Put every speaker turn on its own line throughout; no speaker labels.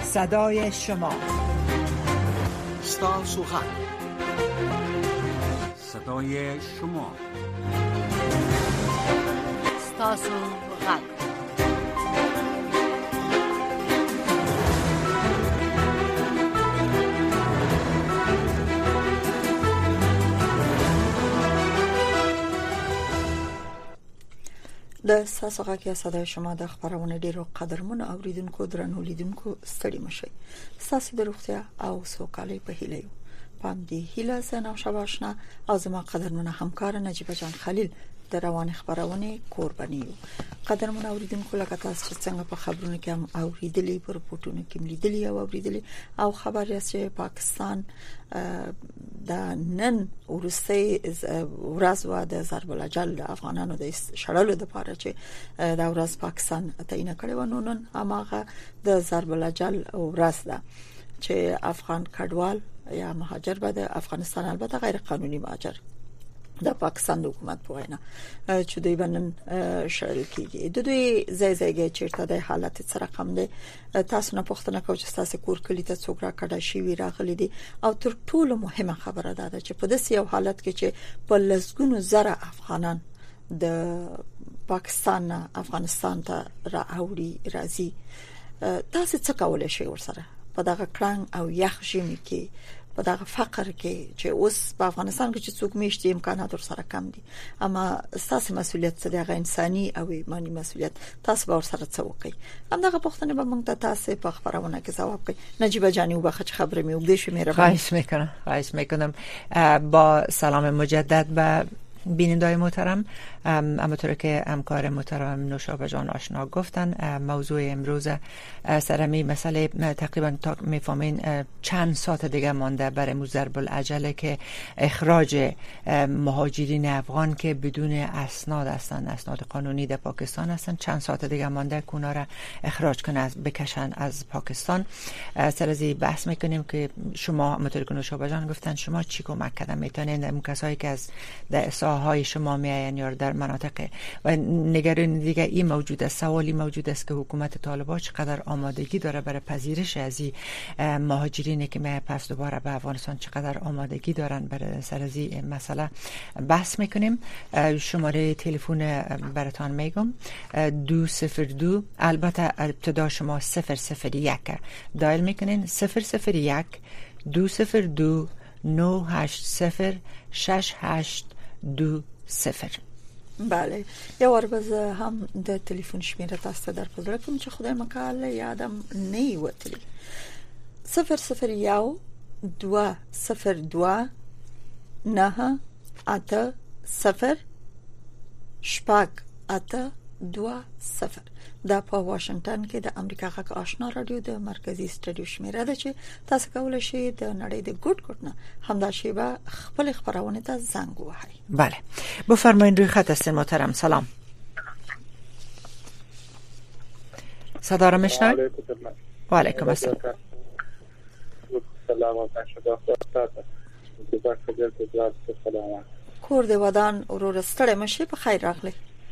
صدای شما،
ستاسو غږ، صدای شما،
ستاسو غږ.
د ستاسو غږ یا صدای شما د خبرونه ډیرو قدرمن اوریدونکو درنو لیدونکو ستړي مشي. ستاسو د روغتیا او سوکالۍ په هیله یو. پام دې هیله زنه شباشنا او زما قدرمن همکار نجیبه جان خلیل د روان خبرونه قرباني یو. قدرمن اوریدونکو لکه تاسو چې څنګه په خبرونه کې هم اوریدلې، په رپورټونو کې لیدلې او اوریدلې او خبر یې چې پاکستان د نن ورسته ورځ و د ضرب الاجل د افغانانو د شړلو د لپاره چې د ورځ پاکستان تعین کړی و. نن هغه د ضرب الاجل ورځ ده چې افغان کډوال یا مهاجر به د افغانستان، البته غیر قانوني مهاجر، د پاکستان د حکومت په وینا چې دوی باندې شړل کیږي. د دوی ځای چیرته د حالت سره کم دي. تاسو نه پوښتنه کوم چې تاسو کور کلی ته څوک را کډا شي وی راغلي دي او تر ټولو مهمه خبره ده چې په داسې یو حالت کې چې په لسګونو زره افغانان د پاکستان نه افغانستان ته راوړي راځي، تاسو څه کولای شئ ورسره په دغه کړنګ او یخ ژمي کې، په دغه فقر کې چې اوس په افغانستان کې چې څوک میشتي امکانات ورسره کم دي، اما تاسو مسؤلیت څه دی؟ انساني او ایمانی مسؤلیت تاسو به ورسره څه وکړي؟ همدغه پوښتنه به موږ ته تاسو په خبرونه کې ځواب کړئ. نجیبه جانی وبخښه خبره مې وګدې شو. مهرباني.
خواهش میکنم. با سلام مجدد به بینندگان محترم، همونطور که همکار محترم نوشابه جان آشنا گفتن، موضوع امروز سرمی مسئله تقریبا تا میفهمین چند ساعت دیگه مانده برای ضرب العجله که اخراج مهاجرین افغان که بدون اسناد هستن، اسناد قانونی در پاکستان هستن، چند ساعت دیگه مانده که اونا را اخراج کنه، بکشن از پاکستان. سر از بحث میکنیم که شما همونطور که نوشابه جان گفتن شما چی کمک کردن میتونین اون کسایی که از در ساحهای شما میاین یا در مناطق و نگرانی دیگه این موجود است، سوالی موجود است که حکومت طالبان چقدر آمادگی داره برای پذیرش از این مهاجرینی که میای پس دوباره به افغانستان، چقدر آمادگی دارن برای سر از این مسئله بحث میکنیم. شماره تلفن براتون میگم 202، البته ابتدا شما 001 دایل میکنین، 001 202 980 6820.
بله، یو وربزه هم د تلیفون شمیره تاسو در پزړه کوم چې خدای مکاله یادم نه وتلی 001 202 9 8 0 شپږ 8 2 0. دا په واشنگټن کې د امریکا غږ آشنا رادیو د مرکزی استودیو شمیره ده چې تاسو کولای شئ د نړۍ د ګډ نه همدا شیبه خپل خبرونه ته زنګ ووهئ.
بله، بفرمایید، روی خط هستین محترم. سلام. صدا را میشنوید؟ و علیکم السلام.
کور د ودان ورور ستړی مشي، په خیر راغلی.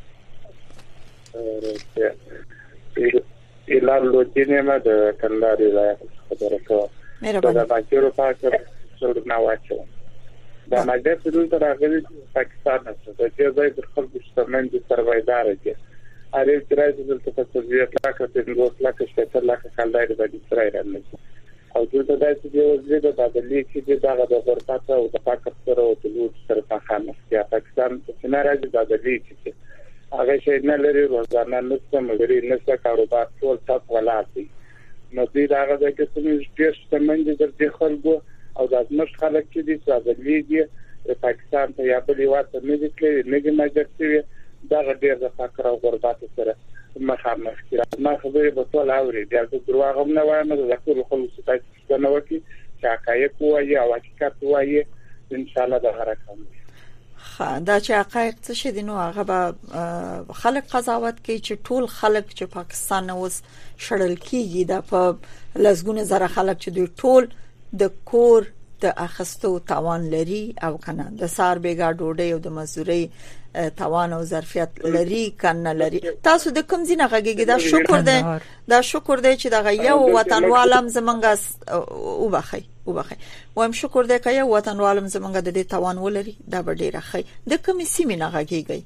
ایلار لوجینه ما د کندهار ولایت خبره کوم.
مهرباني.
دا باکیرو پاکه څور نه واچو. دا ماده په دې سره راغلي پاکستان څخه د دې ځای د خلکو شتمن دي سروایدار دي. اړ یې ترای د تفصیلي کلاکه په نو کلاکه شته لکه خلای د اسرائیل نه. او د دې د وزیر د بدلی کې د غرفت او د فقر سره او د لوټ سره تخانه یا پاکستان په ناراضي د بدلی کې هغه شي نه لري، روزانه نشته مګری نشته، کاروبار ټول تاسو ولاتي. نو دې هغه د کسمې ډېر شتمن دي د خلکو او د ازمش خلک چې دي چې لیږي پاکستان ته یا بلې واته نه دي کړی، نه دي ماجرتي دا ډېر د فقر او غربت سره مخامخ کیږي. ما خبرې په ټول اوري دا دروغ هم نه وایم، د ټول خلکو څخه نه وکی چې حقایق وایي او حقیقت وایي، ان شاء الله دا حرکت
دا چې حقایق څه شي دي. نو هغه به خلک قضاوت کوي چې ټول خلک چې پاکستان اوس شړل کیږي، دا په لسګونه زره خلک چې دوی ټول د کور د اخستو توان لري او کنه د سار بیګا ډوډۍ او د مزدوري توان او ظرفیت لري کنه لري. تاسو د کوم ځای نه غږیږئ؟ دا شکر دی چې دغه یو وطنوالم زمونږ وبخي وایم شکر دی که یو وطنوالم زمونږ د دې توان ولري دا به ډیره ښه. د کوم سیمې نه غږیږئ؟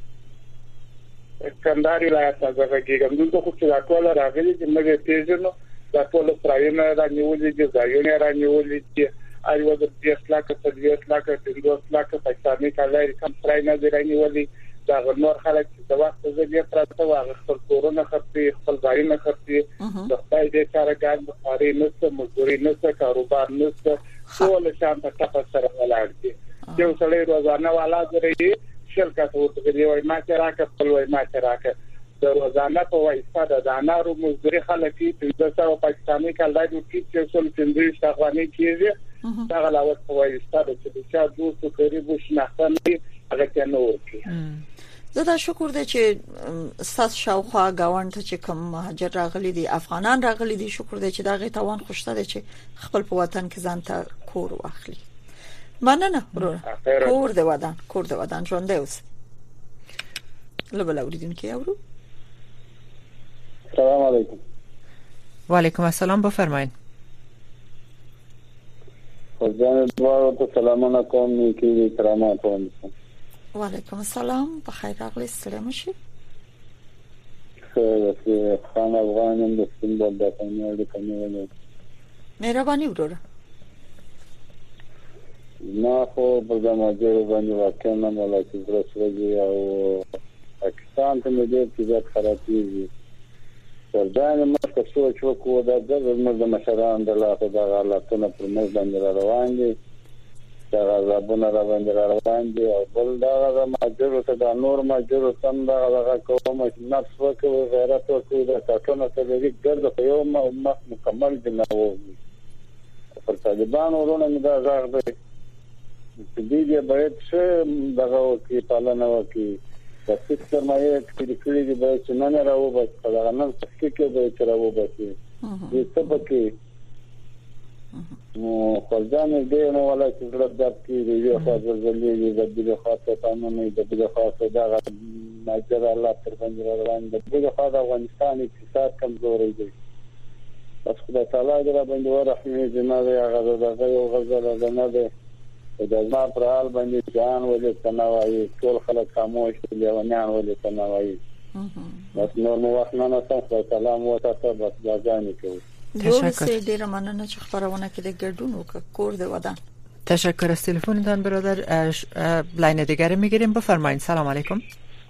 کندهار ولایت څخه غږیږم. دلته خو چې راټول راغلي چې موږ پیژنو دا ټول سرایونه رانیولې دي، ځایونه رانیولې دي، ایو د 10 لک 30 لک 50 لک پاکستاني کالای کم سرای نه دی رانیولې. دا نور خلک چې د وخت زګي پراته واغ خپل کورونه خرڅي، خپل ځایونه خرڅي، د خپل د کارګر مخاري نشته، مزدوري نشته، کاروبار نشته، ټول شان په تاسو سره ولاړ دي. یو سړی روزانه والا درې شرکت ورته دی وای ما چې راکړ خپل وای ما چې راکړ د روزانه په وایسته د دانارو مزدوري خلک چې د څو پاکستاني کالای د کیڅ څول پندري شغواني کیږي دا غلاوت په وایسته چې د چا دوه قریب شناخته نه هغه کې نه ورکی.
زه دا شکر دی چې ساس شاوخوا گاوند ته چې کوم مهاجر راغلي دي، افغانان راغلي دي، شکر دی چې دا غي توان خوشته دی چې خپل په وطن کې ځان ته کور واخلي. مننه ورور. کور د ودان ژوند دی اوس. لبل اوریدونکو یاورو.
سلام علیکم.
و علیکم السلام، بفرمایید.
خدای دې ته سلامونه کوم نیکی کرامات ورسوم.
و علیکم السلام، بخیر راغلی، سلام شي.
خان افغانم د سیمبل د پنځه د کمیونه.
مهرباني وروره.
ما خو په دماغو باندې واقعا نه ولا چې درسوږي او پاکستان ته مې ډېر څه خرابېږي. ځان مې څه سوچ وکړو دا د مشران د لاته د حالاتونو پر مخ باندې روان دي، دا غابونه باندې روان دي او بل دا ماجر ته د نور ماجر سم دا کوم نفس وکړي غیرت وکړي د تاسو ته د ګرځ په یو مکمل جناو پر طالبان ورونه دا غږ دی چې باید څه دغه کې پالنه وکړي. د فکر مایه کړي دي باید چې نه راو بس دا نن څه کې به چې راو بس دې څه پکې نو خلجان دې نو ولا چې زړه کې دی خو ځلې د دې خاصه قانوني د دې خاصه دا ماجر الله تر باندې روان دي. د دې خاصه افغانستان اقتصاد کمزوري دی. بس خدای تعالی دې را باندې ورحمه جنازه هغه دغه یو غزل نه ده د ما پر حال باندې ځان ولې تنوي ټول خلک خاموش دي لیوانان ولې تنوي. بس نور مو وخت نه نسته سلام وته بس ځان کوي.
تشکر. ډیره مننه چې خبرونه کې د ګډون وکړ. کور د ودان.
تشکر از تلفنتان برادر. لاین دیگر میگیریم، بفرمایید. سلام علیکم.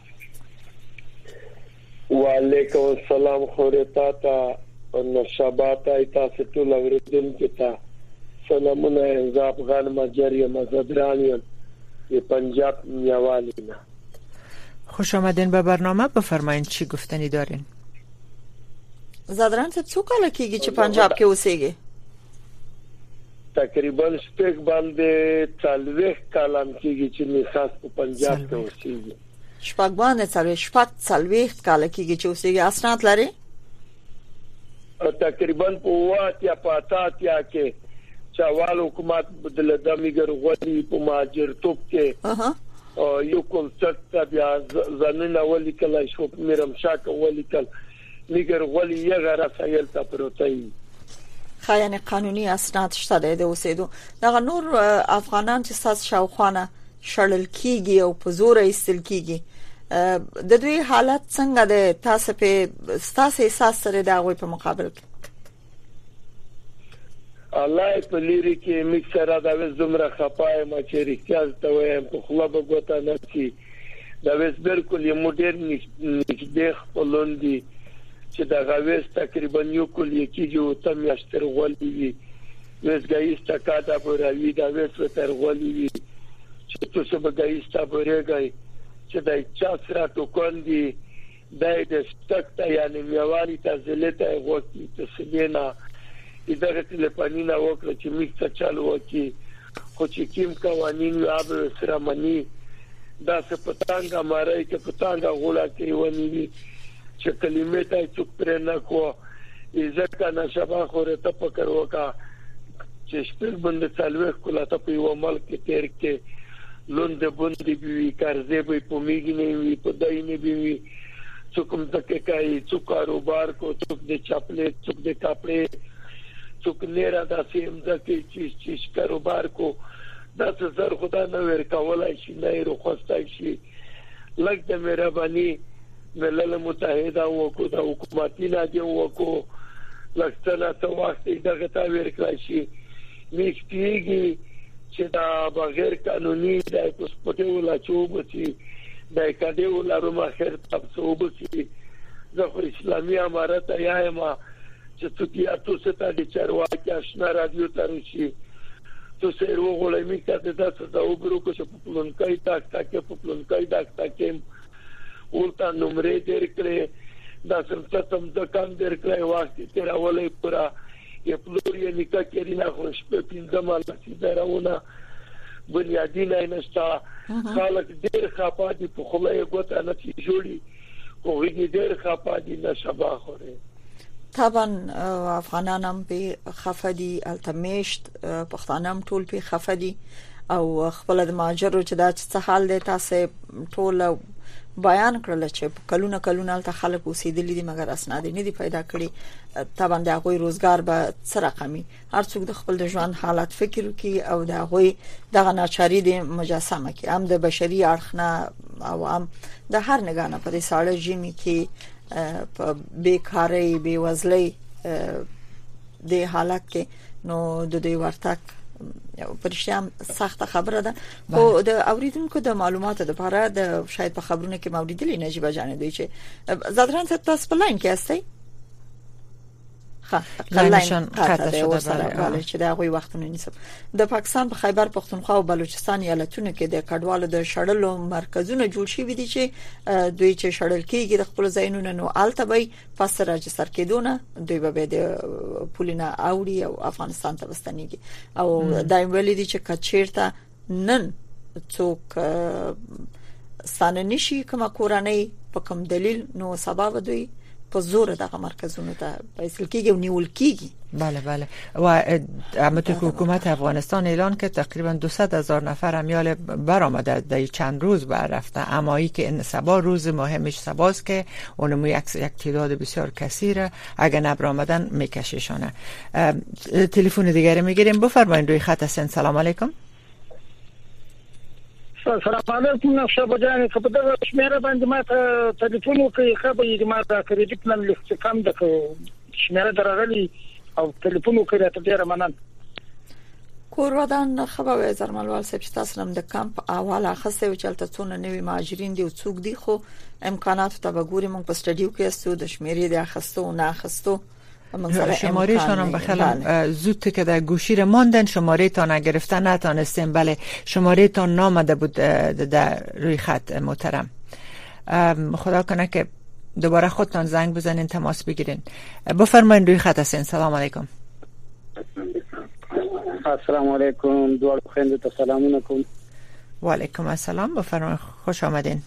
و علیکم السلام. خورتا تا نشابات ایتا ستول اوریدونکو ته سلامونه. ز افغان ماجری مزدرانیان ی پنجاب میوالینا.
خوش آمدین به برنامه. بفرمایید چی گفتنی دارین؟
زادران ته څو کال کېږي چې پنجاب کې اوسېږي؟
تقریبا شپږ باندې 40 کالم کېږي چې میخاص په پنجاب کې اوسېږي.
شپږ باندې 40 کال کېږي چې اوسېږي. اسناد لري؟
تقریبا په وات یا پاتات یا کې چاوال حکومت بدل د میګر غوړي په ماجر توپ کې یو کنسرت بیا ځننه ولي کله شو میرم شاک ولي کله میګر غوړي یې رسایل ته پروتای.
خاين قانوني اسناد شته د اوسېدو. دغه نور افغانان چې ساس شاوخانه شړل کیږي او په زور ایستل کیږي، د دوی حالت څنګه ده؟ تاسو په ستاسو احساس سره دا غوي په مقابل کې
الله په لری کې مکسره دا وز زمره خپای ما چې ریښتیا ته وایم په خلابه غوته نه کی دا وز بالکل یو مدرن نږدې خپلوندي چې دا غوېس تقریبا یو کل یکی جو تم یشتر غولي وي وز ګایستا کاته پروي دا وز تر غولي وي چې تاسو به ګایستا پرېږئ چې دا چا سره ټوکوندي د ستکته یعنی میوالي تزلته وکی تسلینا اداره تلپانینا وکړه چې میکته چالو وکي خو چې کیم قوانین آب سره منی دا څه پتانګه مارای کې پتانګه غولا کوي ونی چې کلمې ته څوک پر نه کو ځکه نشبه خوره ته پکړ وکا چې شپږ باندې څلوي کولا ته په یو ملک تیر کې لوند بوندي بي قرضې به پومیږي نه وي په دای نه وي څوک تک کوي څوک کاروبار کو څوک د چاپلې څوک د کپڑے څوک لرا د سیم د چیز کاروبار کو دا څه خدا نه ور کولای شي نه روخصتای شي لکه د مهرباني ملل متحده او کو د حکومتي نادي او کو لکه څه وخت دغه تا ور کړی شي نشتيږي چې دا بغیر قانوني د پاسپورټ ولا چوبتي د کډیو لارو ما خیر تاسو وبسي د اسلامي امارت ایاما چې تاسو ته د چارواکي آشنا رادیو ترشي تو سره وګولای می کته تاسو ته وګورو چې په پلونکای تاکه په پلونکای تاکه ولتا نمبر درکړي دا څه تم د کم درکړي واسطه تر اولې پورا یې پلوري نکاح کړي نه خوش په پینځمه لسی دراونه بنیادی نه نشتا خلک ډېر خپادي په خلای غوته نه جوړي کوی ډېر خپادي نشبا خوره
طبعا افغانانم په خفدي التمشت پښتانم ټول په خفدي او خپل د ماجرو چې دا څه حال دی تاسو ټول بیان کړل چې کلونه الته خلک اوسېدلې دي مګر اسناد نه دي پیدا کړي طبعا د هغوی روزګار به څه رقمي هر څوک د خپل د ژوند حالت فکر کوي او د هغوی دغه ناچاري د مجسمه کې هم د بشري اړخنه او هم د هر نگانه په ساړه جمی کې په بیکاری بیوزلۍ د حالت کې نو د دوی ورتک پرشام سخت خبره ده خو د اوریدونکو د معلوماتو لپاره د شاید په خبرونه کې موریدلی نجیبه جان دوی چې زادران تاسو په لاین کې هستئ
لاینشان قطع شده
بله چې دا غوي وختونه نیسم د پاکستان په خیبر پختونخوا او بلوچستان ایالتونو کې د کډوالو د شړلو مرکزونه جوړ شوي دي چې دوی چې شړل کېږي د خپل ځایونو نو التبي پس راجستر کېدونه دوی به د پولینا اوړي او افغانستان ته وستنیږي او دایم ویلي دي چې کچیرته نن څوک ستانه نشي کومه کورنۍ په کوم دلیل نو سبب دوی په زور دغه مرکزونو ته پیسل کېږي او نیول کېږي.
بله و همونطور که حکومت افغانستان اعلان کرد تقریبا 200,000 نفر امیال برآمده در چند روز بررفته، اما ای که سبا روز مهمش سباست که اونمو یک تعداد بسیار کثیره اگر نبرآمدن میکشیشانه. تلفن دیگری میگیریم، بفرمایید روی خط هستین. سلام علیکم.
سلام علیکم شبا جان، په دغه شمیره باندې ما ته ټلیفون وکړي، خبرې ما ته کریډټ پلان لیست کم د شمیره درغلي او ټلیفون وکړي ته ډیره مننه.
کور ودان خبر زرملوال صاحب چې تاسو هم د کمپ اواله خسته او چلته څونه نوی مهاجرین دی او څوک دی، خو امکانات ته وګوري موږ په سټډیو کې استو د شمیرې د اخستو او نه اخستو
شماره شانم بخیلم زود که در گوشی رو ماندن، شماره تا نگرفتن نتانستیم. بله شماره تا نامده بود در روی خط محترم. خدا کنه که دوباره خودتان زنگ بزنین تماس بگیرین. بفرمایین روی خط هستین. سلام علیکم.
السلام علیکم، دوار بخیر، تا سلامون علیکم.
و علیکم السلام، بفرمایین، خوش آمدین.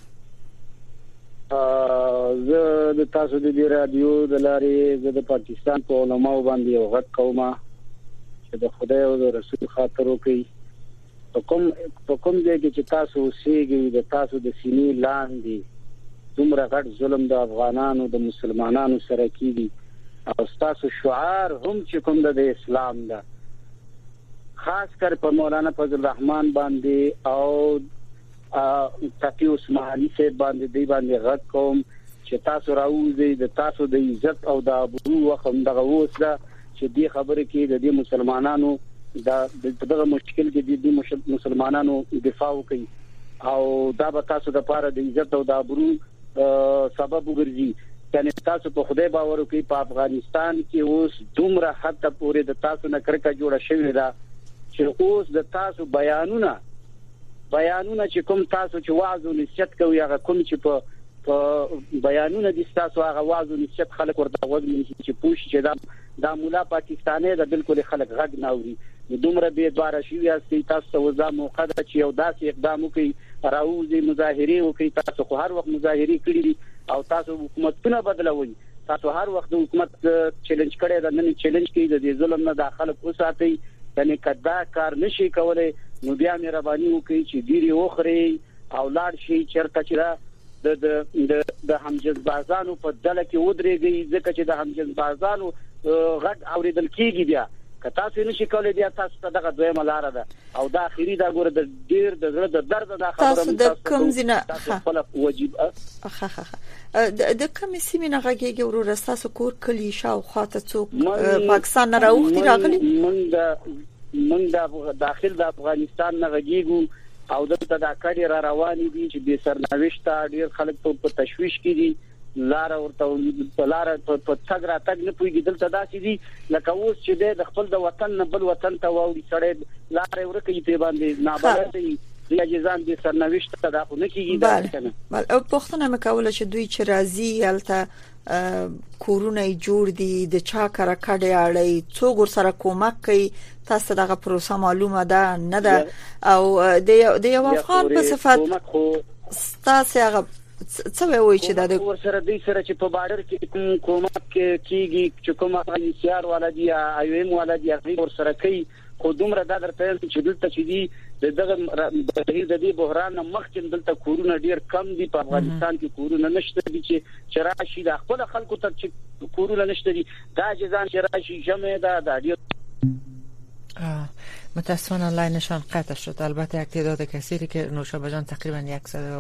زه د تاسو د رادیو د لارې زه د پاکستان په علماء باندې یو غږ کوم چې د خدای او د رسول خاطر وکړي. په کوم ځای کې چې تاسو اوسېږئ د تاسو د سینې لاندې دومره غټ ظلم د افغانانو د مسلمانانو سره کیږي او تاسو شعار هم چې کوم د اسلام ده، خاص کر په مولانا فضل الرحمن باندې او تقی عثماني سے باندې دی باندې غږ کوم چې تاسو راوځي د تاسو د عزت او د ابرو وخم دغه وسه چې دی خبره کې د دې مسلمانانو دغه مشکل کې د مسلمانانو دفاع وکړي او دا به تاسو د پاره د عزت او د ابرو سبب وګرځي. یعنی تاسو په خدای باور وکړئ، په افغانستان کې اوس دومره حد پورې د تاسو نه کرکه جوړه شوې ده چې اوس د تاسو بیانونه چې کوم تاسو چې واعظ او نصیحت کوي هغه کوم چې په بیانونه دي تاسو هغه واعظ او نصیحت خلک ورته وګوري چې پوښتنه چې دا مولا پاکستاني دا بالکل خلک غږ نه اوري. دومره به دواره شي یاستي تاسو وځه موقع ده چې یو داسې اقدام وکړي، راوځي مظاهره وکړي. تاسو خو هر وخت مظاهره کړی دي او تاسو حکومتونه بدلوي، تاسو هر وخت د حکومت چیلنج کړی دا، نن چیلنج کوي د ظلم نه داخله وساتي. یعنی کدا کار نشي کولای نو بیا مهرباني وکړئ چې ډیری وخري او لاړ شي چرته چې د همجنسبازانو په ډله کې ودرېږي ځکه چې د همجنسبازانو غږ اوریدل کیږي بیا که تاسو نشئ کولای بیا تاسو ته دغه دویمه لار ده او دا اخیری دا ګوره د ډیر د زړه د درد د خبره
تاسو د کوم زینه
خپل واجب
د کوم سیمه نه غږیږي ورور تاسو کور کلی شاو خاطه څوک پاکستان نه راوختي راغلي
من د داخل د افغانستان نه غږیږو او دلته دا کډي را رواني دي چې به سرنوشت ډیر خلک په تشويش کې دي لار ورته په لار په څنګه راتګ نه پويږي دلته داسې دي لکه اوس چې د خپل د وطن نه بل وطن ته ووري سړی لار ورکه په باندې نابلد دي یجزان دي سرنوشت ته دا خو نه کیږي دا کنه
او پښتنه مکوله چې دوی چې راځي الته کورونه جوړ دي د چا کار کډي اړي څو ګور سره کومک کوي تاسو دغه پروسه معلومه ده نه ده او د یو افغان په صفت تاسو هغه څه وایي چې د
ورسره د سره چې په بارډر کې کومک کیږي چې کوم افغانستان ولادي ایو ایم ولادي ورسره کوي خو دومره دا درته چې دلته چې دي دغه د دې بحران مخکې دلته کورونه ډیر کم دي په افغانستان کې کورونه نشته دي چې راشي د خپل خلکو ته چې کورونه نشته دي دا ځان چې راشي جمع ده ډیر
متاسفانه لاینشان قطع شد. البته یک تعداد کثیری که نوشابه جان تقریبا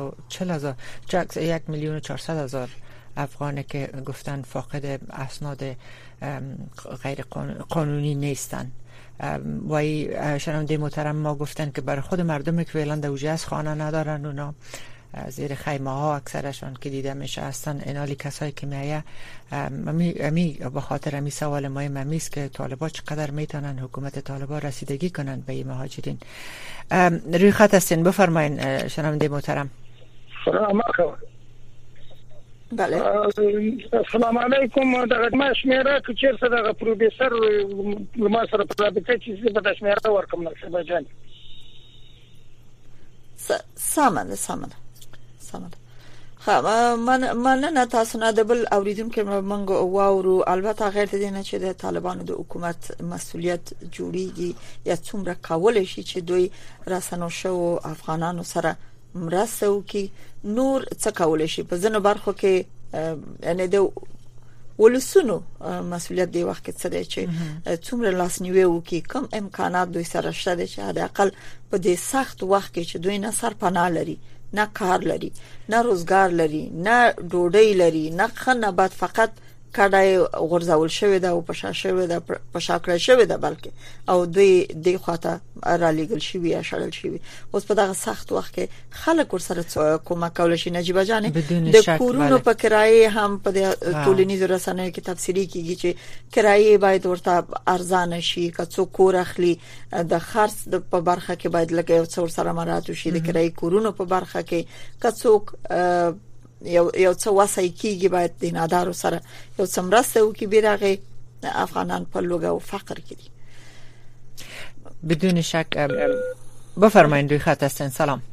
1,400,000 افغانی که گفتن فاقد اسناد غیر قانونی نیستن و شنونده محترم ما گفتن که برای خود مردمی که فعلا دوجه از خانه ندارن اونا زیر خیمه ها اکثرشان که دیده میشه هستن اینالی کسایی که میایه امی به خاطر امی سوال مهم امیست که طالبا چقدر میتونن حکومت طالبا رسیدگی کنن به این مهاجرین. روی خط هستین بفرمایین شنونده محترم.
سلام علیکم.
بله
السلام علیکم. دغه ما شمیره که چیرته دغه پروفیسور ما سره په رابطه چې په شمیره ورکوم نقشه جان
سامنه من تاسو نه د بل اوریدونکو منګ واورو البته غیر د دې نه چې د طالبانو د حکومت مسؤلیت جوړیږي یا څومره کول شي چې دوی راسنو شو افغانانو سره مرسته وکي نور څه کول شي په ځنو برخو کې یعنی د ولسونو مسؤلیت دی وخت څه دی چې څومره لاسنیوي وکي کم امکانات دوی سره شته چې حداقل په دې سخت وخت کې چې دوی نه سرپناه لري نه کار لري نه روزګار لري نه ډوډۍ لري نه خنبات فقط کډای غرزول شوی دا او پشا شوی دا پشاکړه شوی دا بلکې او دوی د خواته را لګل شوی یا شړل شوی اوس په دغه سخت وخت کې خلک ورسره کومک کول شي نجيبه جان د کورونو په کرایه هم په ټولنیزو رسنیو کې تفسیری کیږي چې کرایه باید ورته ارزانه شي که څوک کور اخلي د خرڅ په برخه کې باید لکه یو څور سره مراتب شي د کرایه کورونو په برخه کې که څوک یو څه واسه کیږي باید د نادارو سره یو څه مرسته وکړي بیرغه افغانان په لوګه او فقر کې دي.
بدون شک بفرمایید روی خط هستین. سلام.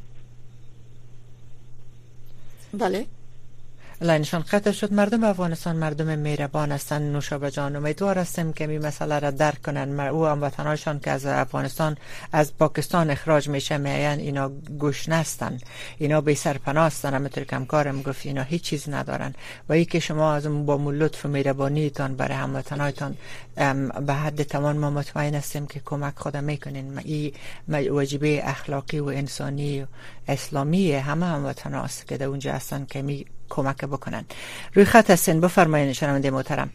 بله
لاینشان قطع شد. مردم افغانستان مردم مهربان هستند. نوشابه جان امیدوار هستیم که این مسئله را درک کنن. او هموطنانشان که از افغانستان از پاکستان اخراج میشه میاین اینا گوش نستن، اینا بی سرپناه هستن. همونطور که همکارم گفت اینا هیچ چیز ندارن و ای که شما از با لطف و مهربانیتان برای هموطنانتان به حد توان ما مطمئن هستیم که کمک خود میکنین. این واجبه اخلاقی و انسانی و اسلامی همه هموطنان است که در اونجا هستن که می کمک بکنن. روی خط هستین بفرمایید شنونده محترم.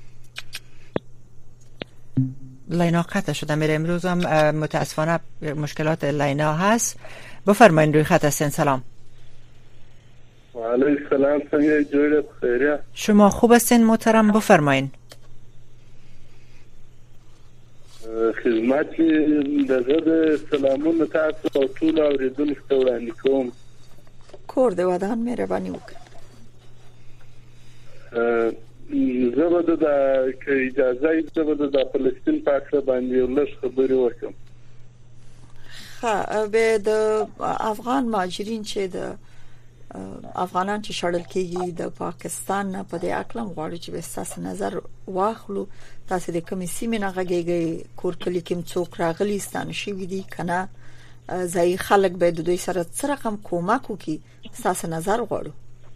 لینا قطع شده میره. امروز هم متاسفانه مشکلات لینا هست. بفرمایید روی خط هستین. سلام.
و علیکم السلام. څنګه جوړه خیریه؟
شما خوب هستین محترم؟ بفرمایید.
خدمت دغه سلامونه تاسو او ټول اوریدونکو ته وړاندې کوم.
کور د ودان مهرباني وکړئ.
زبده د اجازه زبده د فلسطین په اړه باندې ولش خبرې وکم.
به د افغان مهاجرین چې د افغانان چې شړل کېږي د پاکستان نه په دې اقلم غواړي چې به تاسو نظر واخلو. تاسو د کومې سیمې نه غږیږئ؟ کور کلی کې څوک راغلي ستانه شي دي کنه ځای خلک به د دوی سره څه رقم کومک وکړي تاسو نظر غواړو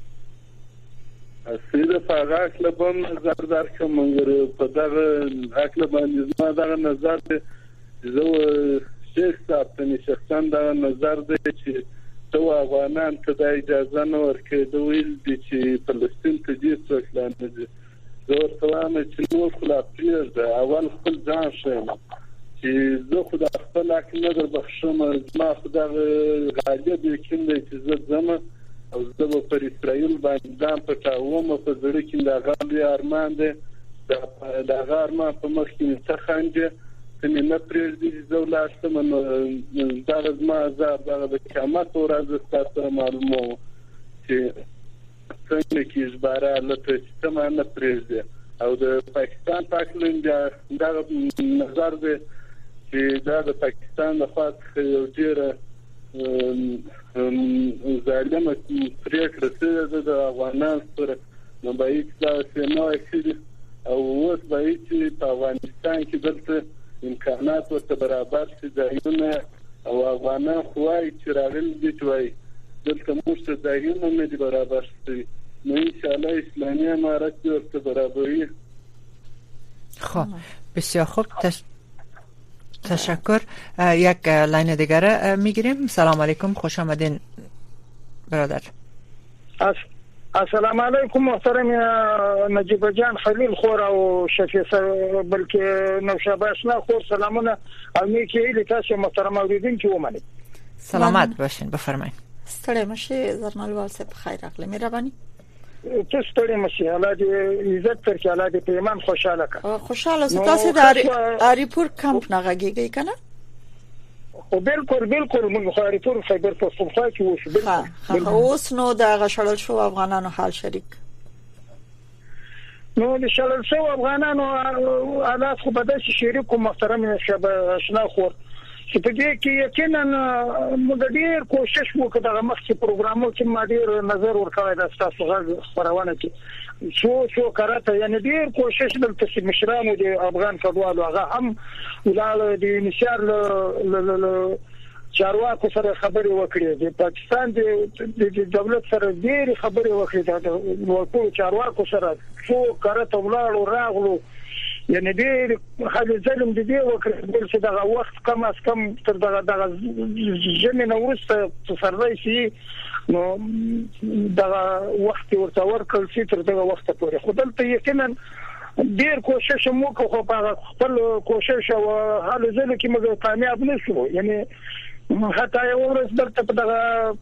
سیده فقط لبم نظر درکم مګر په دغه حق باندې ما دغه نظر زه شیخ صاحب ته شخصا دغه نظر دی چې تو افغانان ته د اجازه نه ورکړي د ویل دي چې فلسطین ته دې څوک لاندې دي زه ورته وایم چې نو خلا پرېږده اول خپل ځان ښیم چې زه خو د خپل حق نه در بخښم زما خو دغه غالب یقین دی چې زه ځم او زه به پر اسرائیل باندې ځان پټاوم په زړه کې د هغه لوی ارمان دی د هغه ارمان په مخ کې څه خنډ ته مې نه پرېږدي چې زه ولاړ شم نو دغه زما عذاب دغه د قیامت ورځ ستاسو سره معلوموم چې څنګه کېږي باره هلته چې ته ما نه پرېږدي او د پاکستان پاکلند دغه نظر دی چې دا د پاکستان لخوا څخه یو ډېره ظالمه پرېکړه شوې ده د افغانانو سره نو باید داسې نه وای شوي او اوس باید چې په افغانستان کې دلته امکانات ورته برابر شي ځایونه او افغانان خو وایي چې راغلي دي چې وایي دلته موږ ته ځایونه نه دي برابر شوي نو انشاءالله اسلامي امارت ورته برابروي.
خب بسیار خوب تشکر. یک لاین دیگر میگیریم. سلام علیکم، خوش آمدین برادر.
السلام علیکم محترم نجیب جان خلیل خور او شفیع بلکې نوشابه اشنا خور سلامونه او نیکی ایلی تاسو محترم اوریدونکو ومنئ.
سلامت باشین، بفرمایید.
ستړی مشه زرملوال صاحب خیر اخلي مهرباني.
ته ستړی مشه الله دې عزت ترکه الله دې پیمان خوشاله کړه.
خوشاله تاسو د اریپور کمپ نه غږیږئ کنه؟
او بالکل موږ خو اریپور خیبر پښتونخوا کې وشو.
بالکل اوس نو د غشړل شو افغانانو حال شریک
نو د شړل شو افغانانو حالات خو په داسې شریک محترم شبه اشنا خور چې په دې کې یقینا موږ ډېر کوشش وکړو د مخکې پروګرامو کې ما ډېر نظر ورکړی د تاسو غږ خبرونه کې شو کراته یعنی ډېر کوشش دلته چې مشرانو د افغان کډوالو هغه هم ولال د نشار له چارواکو سره خبرې وکړې د پاکستان د دولت سره ډېر خبرې وکړې د ورکو چارواکو سره شو کراته ولاړو راغلو یعنی دې حال ظلم دې وکړي چې دا وخت کم از کم تر دغه جمع نورسته سرلای شي نو دا وخت ورته ورکړل چې تر دغه وخت پورې خدای ته یقینا ډیر کوشش مو کوو په خپل کوشش او حال ظلم کې موږ کامیاب نشو یعنی حتی یو ورځ دلته په دغه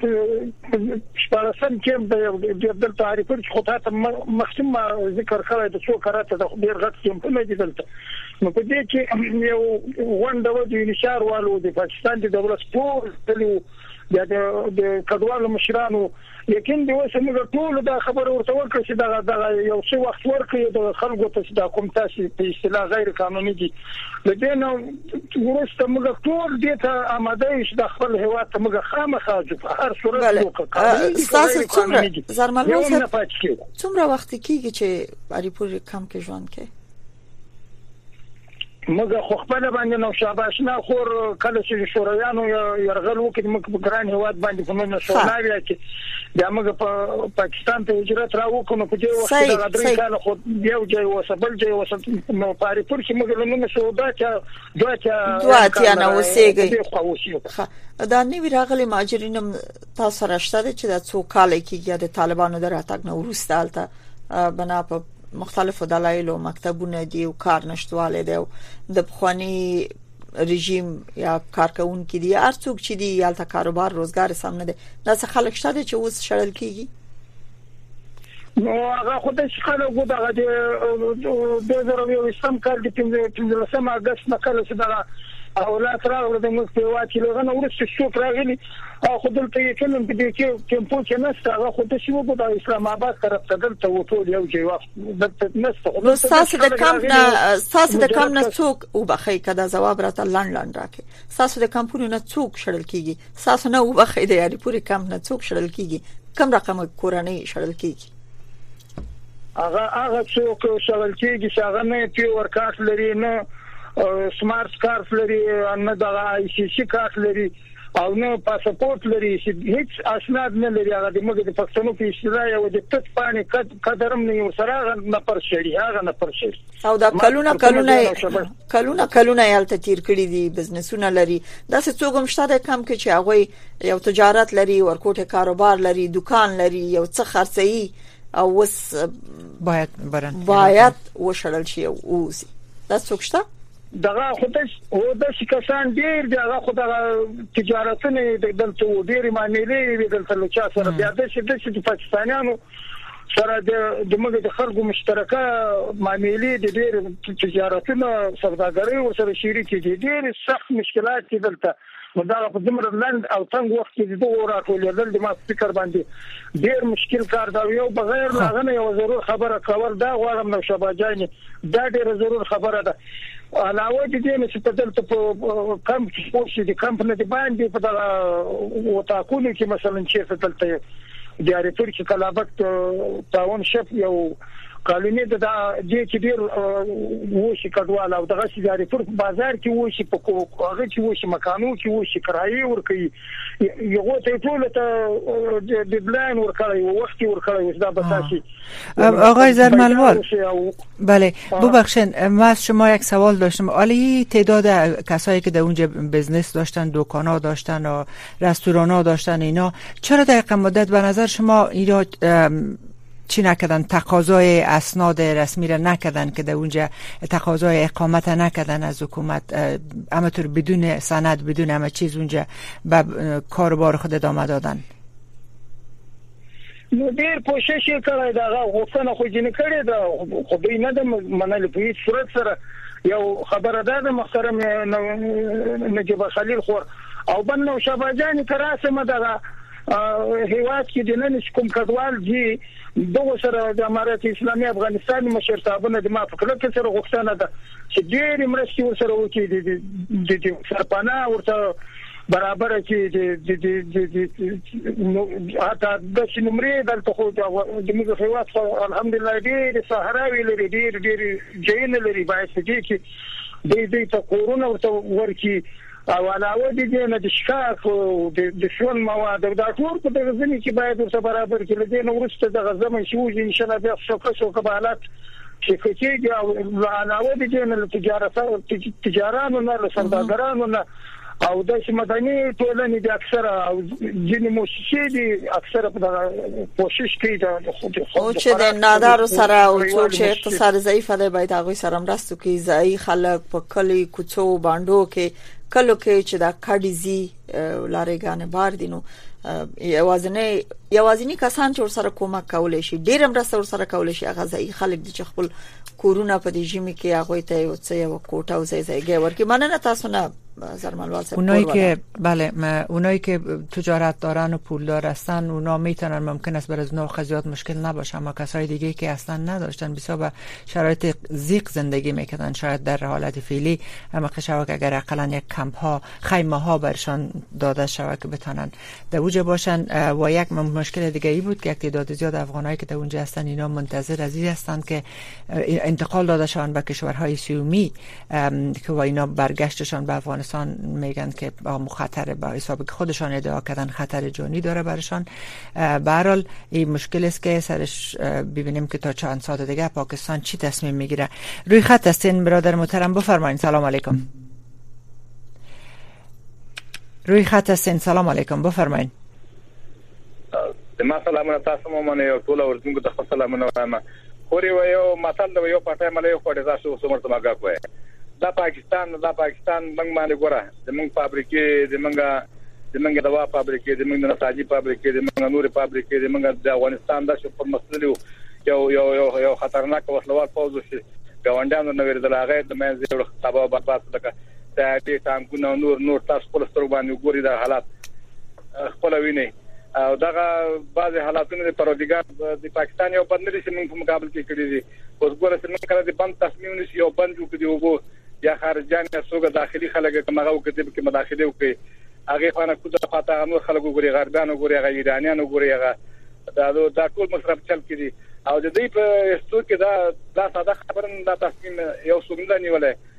شپږم کې د تعریف پر خطات مخصم ذکر کړی د څو کراته د ډیر غټ کې په دې دلته نو په دې کې یو وانډه و د نشار والو د پاکستان د دولت ټول د کډوالو مشرانو یقین دی اوس موږ ټول دا خبر ورته ورکړ چې دا یو څه وخت ورکړي د خلکو ته دا کوم تاسو په اصطلاح غیر قانوني دي لدينا ورسته موږ ټول دې ته آماده یو چې د خپل هیواد ته موږ خامخا په هر صورت
وکړو. تاسو څومره وخت کېږي چې اریپور کم کې ژوند کې
موږ خو خپل باندې نو شاباشنا خور کله چې شورویانو يرغل وکړ موږ په ګران هواد باندې په نوم شورویا کې دا موږ په پاکستان ته هجرت راوکړو په دې وخت کې د درې کال خو یو ځای وسبل ځای وسل نو پاره پر چې موږ له نوم سودا چې دوه
نه وسېږي دا نیو راغلي ماجرین تاسو راشته چې د څو کال کې د طالبانو دراتګ نو ورستالته بنا په مختلفو دلایلو مکتبونه دی او کار نشټواله دی د بخوانی رژیم یا کارکونکو دی ارڅوک چې دی یالته کاروبار روزګار سم نه دی دا څه خلک شته چې اوس شړل کیږي
نو هغه خو د ښکلو غو دغه د 2020 سم کال د 15 اگست نه کله چې دا اولاد راغله د موږ په واچې لغنه ورسته شو راغلي او خو دلته یې کلم په دې کې ټیمپو چې نسته هغه خو د شیو په اسلام آباد طرف ته دلته وټول یو ځای وخت دلته نسته
نو تاسو د کم نه څوک وبخې کده جواب راته لاند راکې تاسو د کمپونو نه څوک شړل کیږي تاسو نه وبخې د یاري پوری کم نه څوک شړل کیږي کم رقم کورنۍ شړل کیږي
هغه څوک شړل کیږي چې هغه نه پیور کارت لري نه سمارټ کارت لري نه د آی سی سی کارت لري او نه پاسپورت لري چې هیڅ اسناد نه لري هغه د موږ د پښتنو په اصطلاح یو د تت پانی قدرم نه یو سره نه پر شړی هغه نه پر شړی
او دا کلونه یالته تیر کړی دي بزنسونه لري دا څه څوک هم شته کم کې چې هغه یو تجارت لري ورکوټه کاروبار لري دکان لري یو څه خرڅي او وس
باید
وشړل شي او
دا څوک شته
دغه خودش او د شکسان ډیر دغه خدای تجارتونه دلته ډیر معاملې دلته لچا سره بیا د شي پاکستانیانو سره د موږ د خلکو مشترکه معاملې د ډیر تجارتونه سوداګري او سره شریکي دي ډیر سخت مشکلات دي دلته دا په دمر لاند او څنګه وخت کې د راټولېدل د ما فکر باندې ډیر مشکل کار دا یو بغیر لاغنه یو ضرور خبره کول دا غواړم نو شباجاني دا ډیر ضرور خبره ده علاوه دې نه چې په دلته په کم کې د کمپنۍ د باندې په دغه وټاکونو کې مثلا چې دلته دیارې پر چې کلابت تاون شپ یو قانوني د دې چې ډیر وشي کډوال او دغه چې دیارې پر بازار کې وشي په هغه چې وشي مکانو کې وشي کرایي ورکي یو ته ټول ته د بلان ورکړی وخت ورکړی دا بتاشي
آقای زرملوال بله ببخشید من از شما یک سوال داشتم علی تعداد کسایی که در اونجا بزنس داشتن دکانا داشتن و رستوران داشتن اینا چرا دقیقا مدت به نظر شما اینا چی نکردن تقاضای اسناد رسمی را نکردن که در اونجا تقاضای اقامت نکردن از حکومت اما طور بدون سند بدون همه چیز اونجا به کاروبار خود ادامه دادن
نو ډیر کوشش کړی دا غوښتنه خو جن کړی دا خو به نه د منل په هیڅ صورت سره یو خبره ده محترم نجیب خلیل خور او بنو شباجانی تراسه مدغه هیواد کې د نن کوم کډوال جی دغه سره د امارات اسلامي افغانستان مشرتابونه د ما فکر کې سره غوښتنه ده چې ډېر مرستې ورسره وکړي د سرپناه ورته برابر کې د حتی د نمرې دلته خو د موږ هیواد الحمدلله ډېر صحراوي لري ډېر جین لري باید چې دې ته کورونه ورته ورکی او علاوه دې نه د شکاک او د شون مواد دا ټول په دغه ځینې کې باید ورته برابر کې لدې نو ورسته دغه زمون شو ان شاء الله بیا څو قبالات چې کېږي او علاوه دې نه تجارانو نه سوداګرانو نه او د مدني ټولنې د اکثره او ځینې مؤسسې دي اکثره په کوشش کوي دا
او چې د نادارو سره او څو چې اقتصاد ضعیف دی باید هغه سره مرستو کې ځای خلک په کلی کوڅو باندې کې کلو کې چې دا کډیزي لارې غانې بار دینو یوازینی کسان چې ورسره کومک کولای شي ډیر مرسته ورسره کولای شي هغه ځای خلک د خپل کورونه په دې ژمي کې هغه ته یو څه یو کوټه او ځای ورکې مننه تاسو نه زرملوال صاحب
اونایی که اونایی که تجارت دارن و پولدار هستن اونا میتونن ممکن است برای اونا زیاد مشکل نباشه اما کسای دیگه که اصلا نداشتن بسیار به شرایط ضیق زندگی میکردن شاید در حالت فعلی اما خشوک اگر اقلا یک کمپ ها خیمه ها برشان داده شود که بتونن در اونجا باشن و یک مشکل دیگه ای بود که یک تعداد زیاد افغانایی که در اونجا هستن اینا منتظر از این هستند که انتقال داده شوند به کشورهای سومی که و اینا برگشتشان به افغانستان میگن که با خطر با حساب خودشان ادعا کردن خطر جانی داره برشان. به هر حال این مشکل است که سرش ببینیم که تا چند ساعت دیگه پاکستان چی تصمیم میگیره. روی خط هستین برادر محترم بفرمایید. سلام علیکم. روی خط هستین. سلام علیکم بفرمایید.
ما سلامونه تاسو مو منه یو ټول ورزمګو د سلامونه وایم خوري و یو مثال د یو پټه مله یو خوري تاسو سمرته ماګه کوی دا پاکستان موږ باندې ګوره د موږ فابریکې د موږ دوا فابریکې د موږ نساجي فابریکې د موږ نور فابریکې د موږ د افغانستان د شپږ مسلې یو خطرناک وسلوال فوج شي ګاونډیانو نو ورته لاغې د مې زیړ خطابه برباد لکه دا دې ټانکونه نور تاسو خپل سترګو باندې ګوري دا حالات خپل ویني او دغه بعض حالاتونه د پروردګار د پاکستان یو بندري سیمه په مقابل کې کړی دي اوس ګوره چې کله د بند تصمیم نشي یو بند وکړي وګو یا خارجان یا څوګه داخلي خلک کمغه وکړي کې مداخله وکړي هغه خانه کوته فاته نور خلک وګوري غربانو وګوري هغه ایرانیانو وګوري هغه دا ټول مصرف چل کړي او د دې په استو کې دا ساده خبره دا تصمیم یو څومره نیولای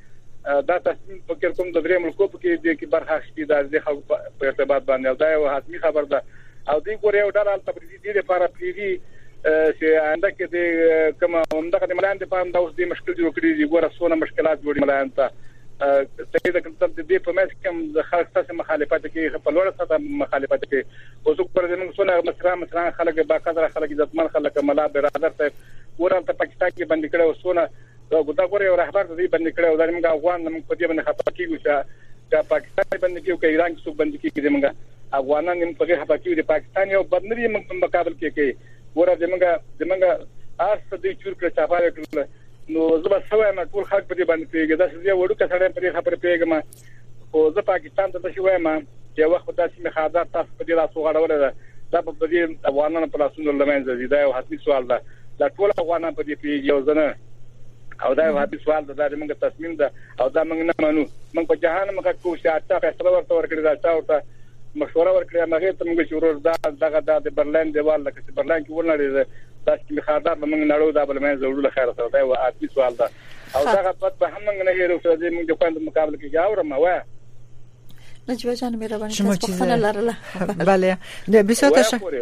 دا تصمیم فکر کوم د درې ملکو کې د برخه شي د خلکو په ارتباط باندې دا یو حتمی خبر ده او دوی ګوري او ډول تبریزي دي لپاره پریدي چې آنده کې د کوم همدغه د ملان د پام دا اوس د مشکل جوړ کړی دي ګوره څونه مشکلات جوړي ملان ته ته د کوم د دې په مېس کوم د خلک تاسو مخالفت کې په لوړ سطح مخالفت کې اوس پر دې موږ څونه مثلا خلک با قدر خلک عزتمن خلک ملا برادر ته ورته په پاکستان کې باندې کړه وسونه دا ګوري رهبر دې باندې کړه او دا موږ افغان موږ په دې باندې خپه کیږو چې پاکستان باندې کې او ایران کې څوک باندې کې موږ افغانان موږ په دې خپه کیږو د پاکستان یو بدنري موږ په مقابل کې ورته موږ آس دې چور کړ چاپاره کړل نو زما سوې ما ټول خلک په دې باندې پیګه دا چې یو وړو کسړې په دې خبره پیګم خو زه پاکستان ته شوې ما چې وخت داسې مخاطر تاسو په دې راسو غړول دا په دې افغانانو په لاسونو لمنځه دي دا یو حتمي سوال ده دا ټول افغانان په دې پیګه یو ځنه او دا یو حتمي سوال ده دا موږ تصمیم ده او دا موږ نه منو موږ په جهان موږ کوشش اته فیصله ورته ورکړی دا تاسو مشوره ورکړه مګر ته موږ شروع دا د برلین دیوال لکه چې برلین کې ولنړي تاسو کې خاطر موږ نړو دا بل مې زړه خیر سره دا یو اصلي سوال ده او دا په هم موږ نه هیرو چې موږ د پاند مقابله کې جاورم وای
نجوى جان مهرباني پختنه لرله
بله بسیار تشکر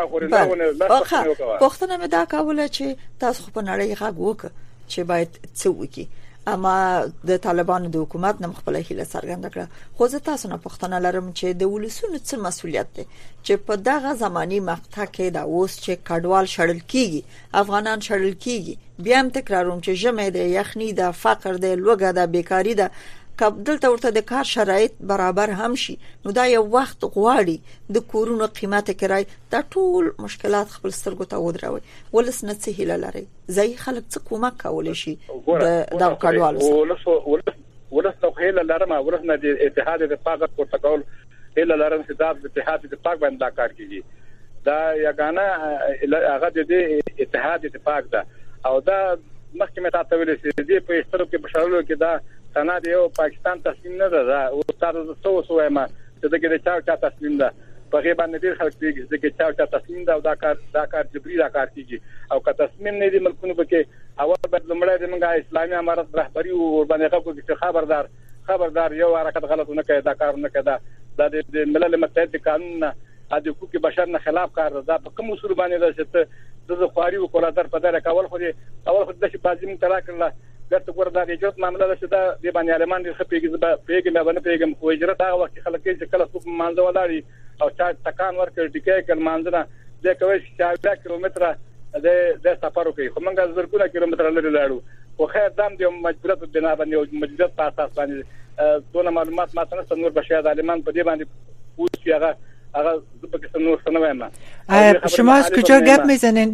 پختنه مې دا کوله چې تاسو په نړۍ غږ وک چې باید څه وکړي اما د طالبانو د حکومت نم خپل هیله څرګنده کړه خو زه تاسو نه پښتنه لرم چې د ولسونو څه مسولیت دی چې په دغه زماني مقطع کې دا اوس چې کډوال شړل کیږي افغانان شړل کیږي بیا هم تکراروم چې جمع دی یخنی د فقر دی لوګه د بیکاری ده کابل ته ورته د کار شرایط برابر هم شي نو دا یو وخت غواړي د کورونو قیمت کرای دا ټول مشکلات خپل سترګو ته ودروي ولس نه څه هیله لري ځای خلک څه کومک کولای شي د کډوالو
ولس نو هیله لرم ولس نه د اتحاد د پاک پروتوکول هیله لرم چې د اتحاد د پاک باندې کار کوي دا یګانه هغه د اتحاد د پاک ده او دا مخکمه تاسو ویل چې د په سترو کې بشارلو کې دا څنګه دی پاکستان تصمیم نه ده او تاسو څه ما چې دغه چا تصمیم ده په غیبه باندې ډیر خلک دي چې چا تصمیم ده او دا کار جبري دا کار کیږي او که تصمیم نه دی ملکونو کې اول باید لمړی د منګه اسلامي امارت رهبری او باندې خلکو کې خبردار یو حرکت غلط نه کوي دا کار نه کوي دا د ملل متحد قانون نه د حقوق بشر نه خلاف کار ده په کوم اصول باندې ده چې د خواري او کولادر په دره کول خو د شي بازی مون تلا کړل درته ګور دا د جوت معاملې ده چې دا د باندې علمان دي پیګم نه پیګم خو اجرت هغه وخت خلک چې کله څوک مانځه ولاري او چا تکان ورکړي ټیکې کل مانځنه د کوي چې 4 کیلومتره د سفر کوي خو موږ زرګونه کیلومتره لري لاړو خو خیر دام دی مجبورت بنا باندې مجبورت په اساس باندې ټول معلومات ما څنګه نور بشاید علمان په دې باندې پوښتنه هغه زبکه نور سنویم
شما از کجا گپ میزنین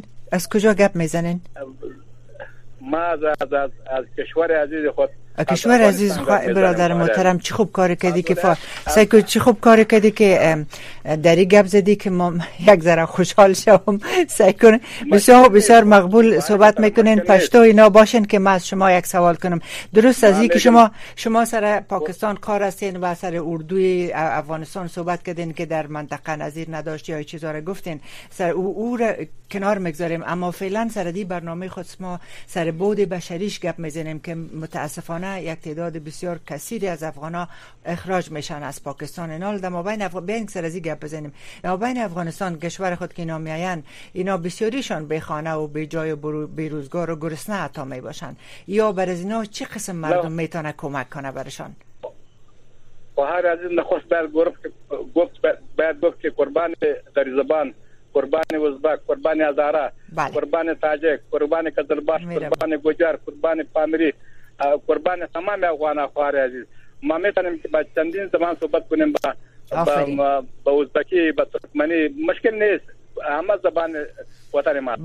ما از کشور عزیز خود
کشور عزیز برادر محترم چه خوب کار کردی که سایکو چه خوب کار کردی که در این گپ زدی که ما یک ذره خوشحال شوم سایکو بسیار مقبول صحبت میکنین پشتو اینا باشین که من از شما یک سوال کنم درست از این که شما سر پاکستان کار هستین و سر اردوی افغانستان صحبت کردین که در منطقه نظیر نداشت یا چیزا رو گفتین سر او رو کنار میگذاریم اما فعلا سر دی برنامه خود ما سر بود بشریش گپ میزنیم که متاسفانه یک تعداد بسیار کثیری از افغانا اخراج میشن از پاکستان اینال در مابین بیاین سر از این گپ بزنیم مابین افغانستان کشور خود که اینا میاین اینا بسیاریشان به خانه و به جای بیروزگار و گرسنه عطا می باشن یا بر از اینا چه قسم مردم میتونه کمک کنه برشان
و هر از این نخست باید گفت که قربان در زبان قربان ازبک قربان هزاره قربان تاجک قربان قزلباش قربان گوجر قربان پامری قربان تمام افغان خوار عزیز ما میتونیم که با چندین زبان صحبت کنیم با ازبکی با ترکمنی مشکل نیست همه زبان وطن ما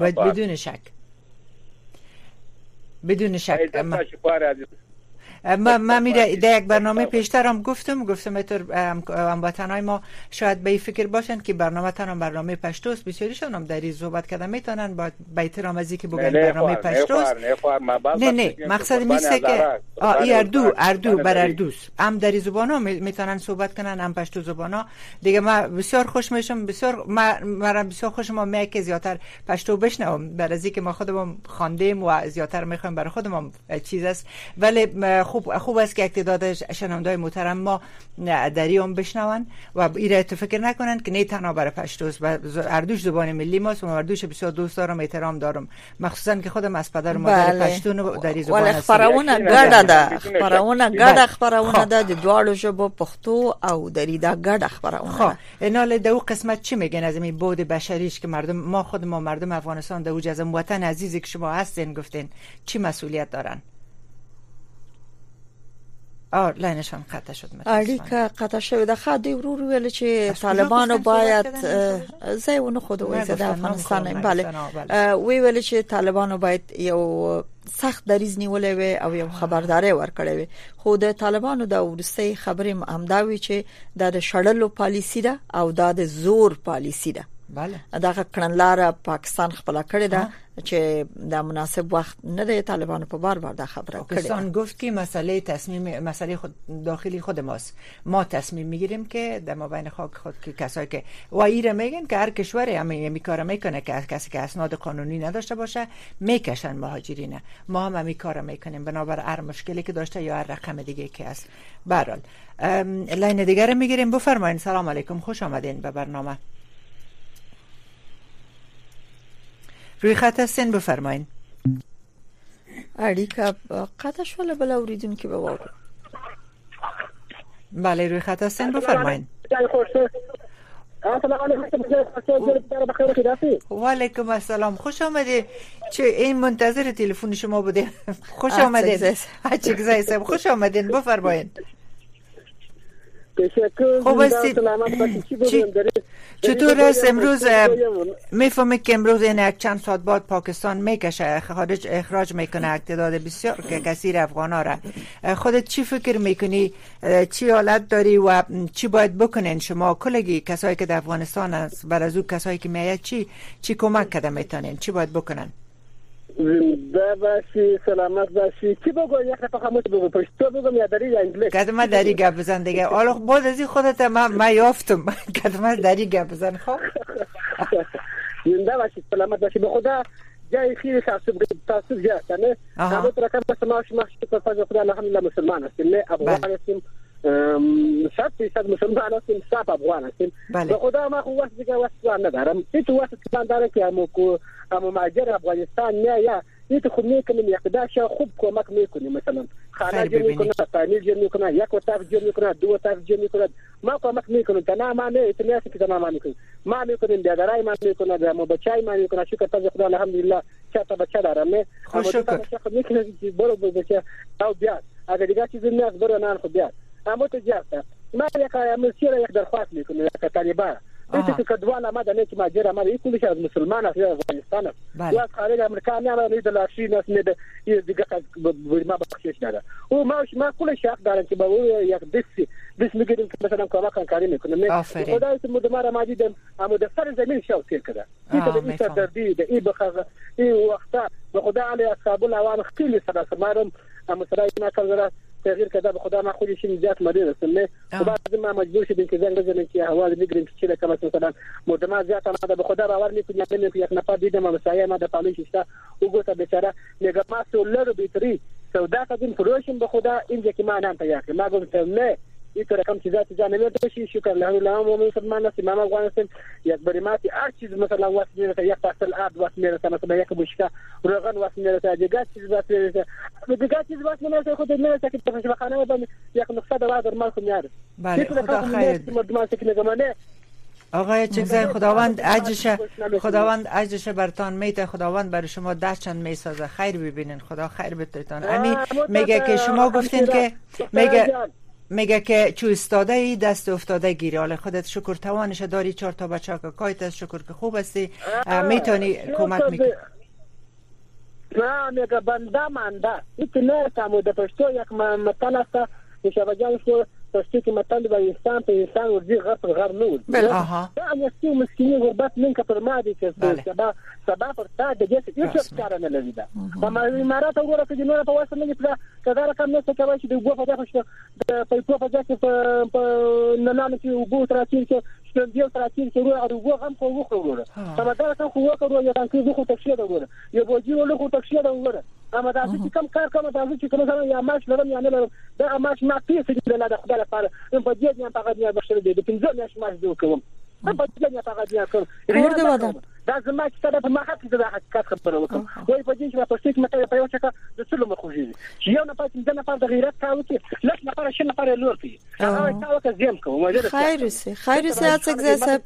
بدون شک ما میره در یک برنامه پیشتر هم گفتم هموطنای ما شاید به این فکر باشن که برنامه تنها برنامه پشتوست بسیاریشون هم در این صحبت کردن میتونن با احترام از اینکه بگن برنامه پشتوست نه مقصد نیست که اردو بر اردوس هم در زبانا میتونن صحبت کنن هم پشتو زبانا دیگه ما بسیار خوش میشم بسیار خوشم میاد که زیاتر پشتو بشنوم برای اینکه ما خودمون خواندیم و زیاتر میخوایم برای خودمون چیز است ولی خوب است که تعداد شنوندای محترم ما دریام بشنون و ایره تو فکر نکنن که نه تنها برای پشتوست و اردوش زبان ملی ماست و اردوش بسیار دوست دارم احترام دارم، مخصوصا که خودم از پدر و مادر پشتون و دری زبان است.
خبرونه ګډه ده، خبرونه ګډه خبرونه ده د دواړو ژبو پښتو او دری دا ګډه خبرونه.
اینال دو قسمت چی میگن از این بود بشریش که ما مردم افغانستان دو از وطن عزیزی که شما هستین گفتین چی مسئولیت دارن؟ لاینشان قطع شد.
اړیکه قطع شوه د خادي ورور ویل چې طالبانو باید زایونه خود وایي د افغانستان بله وی ویل چې طالبانو باید یو سخت دریز نیولې وي او یو خبرداري ورکړې وي، خو د طالبانو د ورستۍ خبرې امداوي چې د شړلو پالیسی ده او د زور پالیسی ده.
بله
دا کړنلاره پاکستان خپل کړی ده چې د مناسب وخت نه دی. طالبان په بار دا خبره کړې.
پاکستان گفت که مسئله خود داخلی خود ماست، ما تصمیم میگیریم که در مابین خاک خود که کسایی که و ایره میگن که هر کشوری همین کارو میکنه که کسی که اسناد قانونی نداشته باشه میکشن مهاجرینه، ما هم همین کارو میکنیم بنابر هر مشکلی که داشته یا هر رقم دیگه که است. به هر حال لاین دیگه میگیریم. بفرمایید. سلام علیکم، خوش آمدین به برنامه. روی خط هستین، بفرمایید.
اړیکه قطع شوه بل اوریدونکو به وره.
بله روی خط هستین، بفرمایید. و علیکم السلام، خوش آمدید. چه این منتظر تلفن شما بوده. خوش آمدید. چگزای صاحب خوش آمدین، بفرمایید. خوب استید. چطور است امروز؟ میفهمید که امروز این یک چند ساعت بعد پاکستان میکشه خارج اخراج میکنه تعداد بسیار کثیر افغانا را. خودت چی فکر میکنی؟ چی حالت داری و چی باید بکنین شما کلگی کسایی که در افغانستان است بر از او کسایی که میاید چی کمک کده میتونین؟ چی باید بکنن؟
زنده باشی، سلامت باشی. چی بگو؟ یک دفعه خاموش بگو. پشتو بگم یا داری یا انگلیس؟
کدوم داری گپ بزن دیگه. حالا بعد از این خودت من یافتم. کدوم داری گپ بزن. خب
زنده باشی، سلامت باشی. به خدا جای خیلی تعصب جاست. نه همه رقم بس ما شکر خدا الحمدلله مسلمان هستیم، نه افغان هستیم. 100% مسلمان هستیم، صاحب افغان هستیم. به خدا ما خو واسه دیگه واسه ندارم. هیچ واسه کسان داره که اما ماجر افغانستان یا هیچ خود میکنیم یک داشته خوب کمک میکنیم، مثلا خانه جمع میکنه، پنیر جمع میکنه، یک وطاق جمع میکنه، دو وطاق جمع میکنه، ما کمک میکنیم. تنها ما نه اتنیاسی که تنها ما میکنیم، ما میکنیم بیادرای ما میکنه، دمو بچای ما میکنه. شکر تاز خدا الحمدلله چهتا بچه دارم. نه
خوش شکر.
میکنه برو بچه او بیاد اگر دیگه چیزی نیست برو نان خود بیاد. اما تو جاسته ما یک درخواست میکنم یک طالبان انت كدوان ما ده نيك ما جرى ما يكون ليش مسلمان في افغانستان واس خارج امريكا انا اريد الاشي ناس ند دقيقه ما بخشش هذا وما كل شيء اقدر انت بقول بس مقدم مثلا كما كان كريم كنا خداي مدمره ما جدا اما دفتر زمين شو كده انت دردي ده بخذ وقتها بخدا علي اصحاب الاوان اختي سنه سمارم اما سراي ما كان تغيير كذا بخدا ما خلي شيء جات مدينه سنه وبعد ما مجبور شي بنت زين لازم انت هوال نقدر كذا كما مثلا مدمر جات انا بخدا باورني كنا من في نفر دي ما مسايا ما ده طالش استا وقلت بشاره نيجا ما سولر بيتري سودا قديم فروشن بخدا انجا كما انا انت يا ما قلت لا انت رقم چیزات جانبه داشي شكر له الله مسلمان ناس ما افغانستان یک بریماتی هر چیز مثلا واسه یک فصل ارض واسه مثلا یک بوشکا روغن واسه دیگه چیز واسه خود نه که تفاصیل خانه با یک نقطه در مال میاره.
بله خدا خیر. آقای چگزای خداوند اجرش برتان میته، خداوند برای شما دشتن میسازه. خیر ببینین، خدا خیر بتیتان. امی میگه که شما گفتین که میگه که چو استاده ای دست افتاده گیری. حالا خودت شکر توانش داری، 4 تا بچه که کایت است، شکر که خوب هستی، میتونی کمک میکنی.
نه میگه بنده مانده ایت نه سامو د پښتو یک متل است چې شبجان شو پښتو کې متل به انسان په انسان ورځي غر نور. دا نسي مسکینی غربت من کپر مادي کې سبا پر تا د دې هیڅ کار نه لري. دا ما امارات وګوره چې نور په واسه نه کدا رقم نه څه کوي چې د وګړو په ځای چې د پیسو په ځای په ننانو کې وګړو تراتیر کې ستندیو تراتیر کې ورو او وګړو هم خو وخوره سمدار کوم خو وکړو یا تنکي زه خو تکشیر وګوره یو بوجي له خو تکشیر وګوره اما دا چې کوم کار کوم دا چې کوم یا ماش لرم یا نه لرم دا ماش ما پیسې دي له خدای لپاره په دې نه فقط یا بشر دي د 15 ماش دوه کوم په دې نه فقط یا کوم دا زما چې دا په ماخه کې دا حقیقت خبره وکم وای په دې چې په پښتو کې مته په یو څه د څلو مخوږي چې یو نه پاتې نه پاتې د غیرت کاوه چې لږ نه پاره شي نه پاره لور کی هغه تاو که زم کوم
خیر سي اڅګ صاحب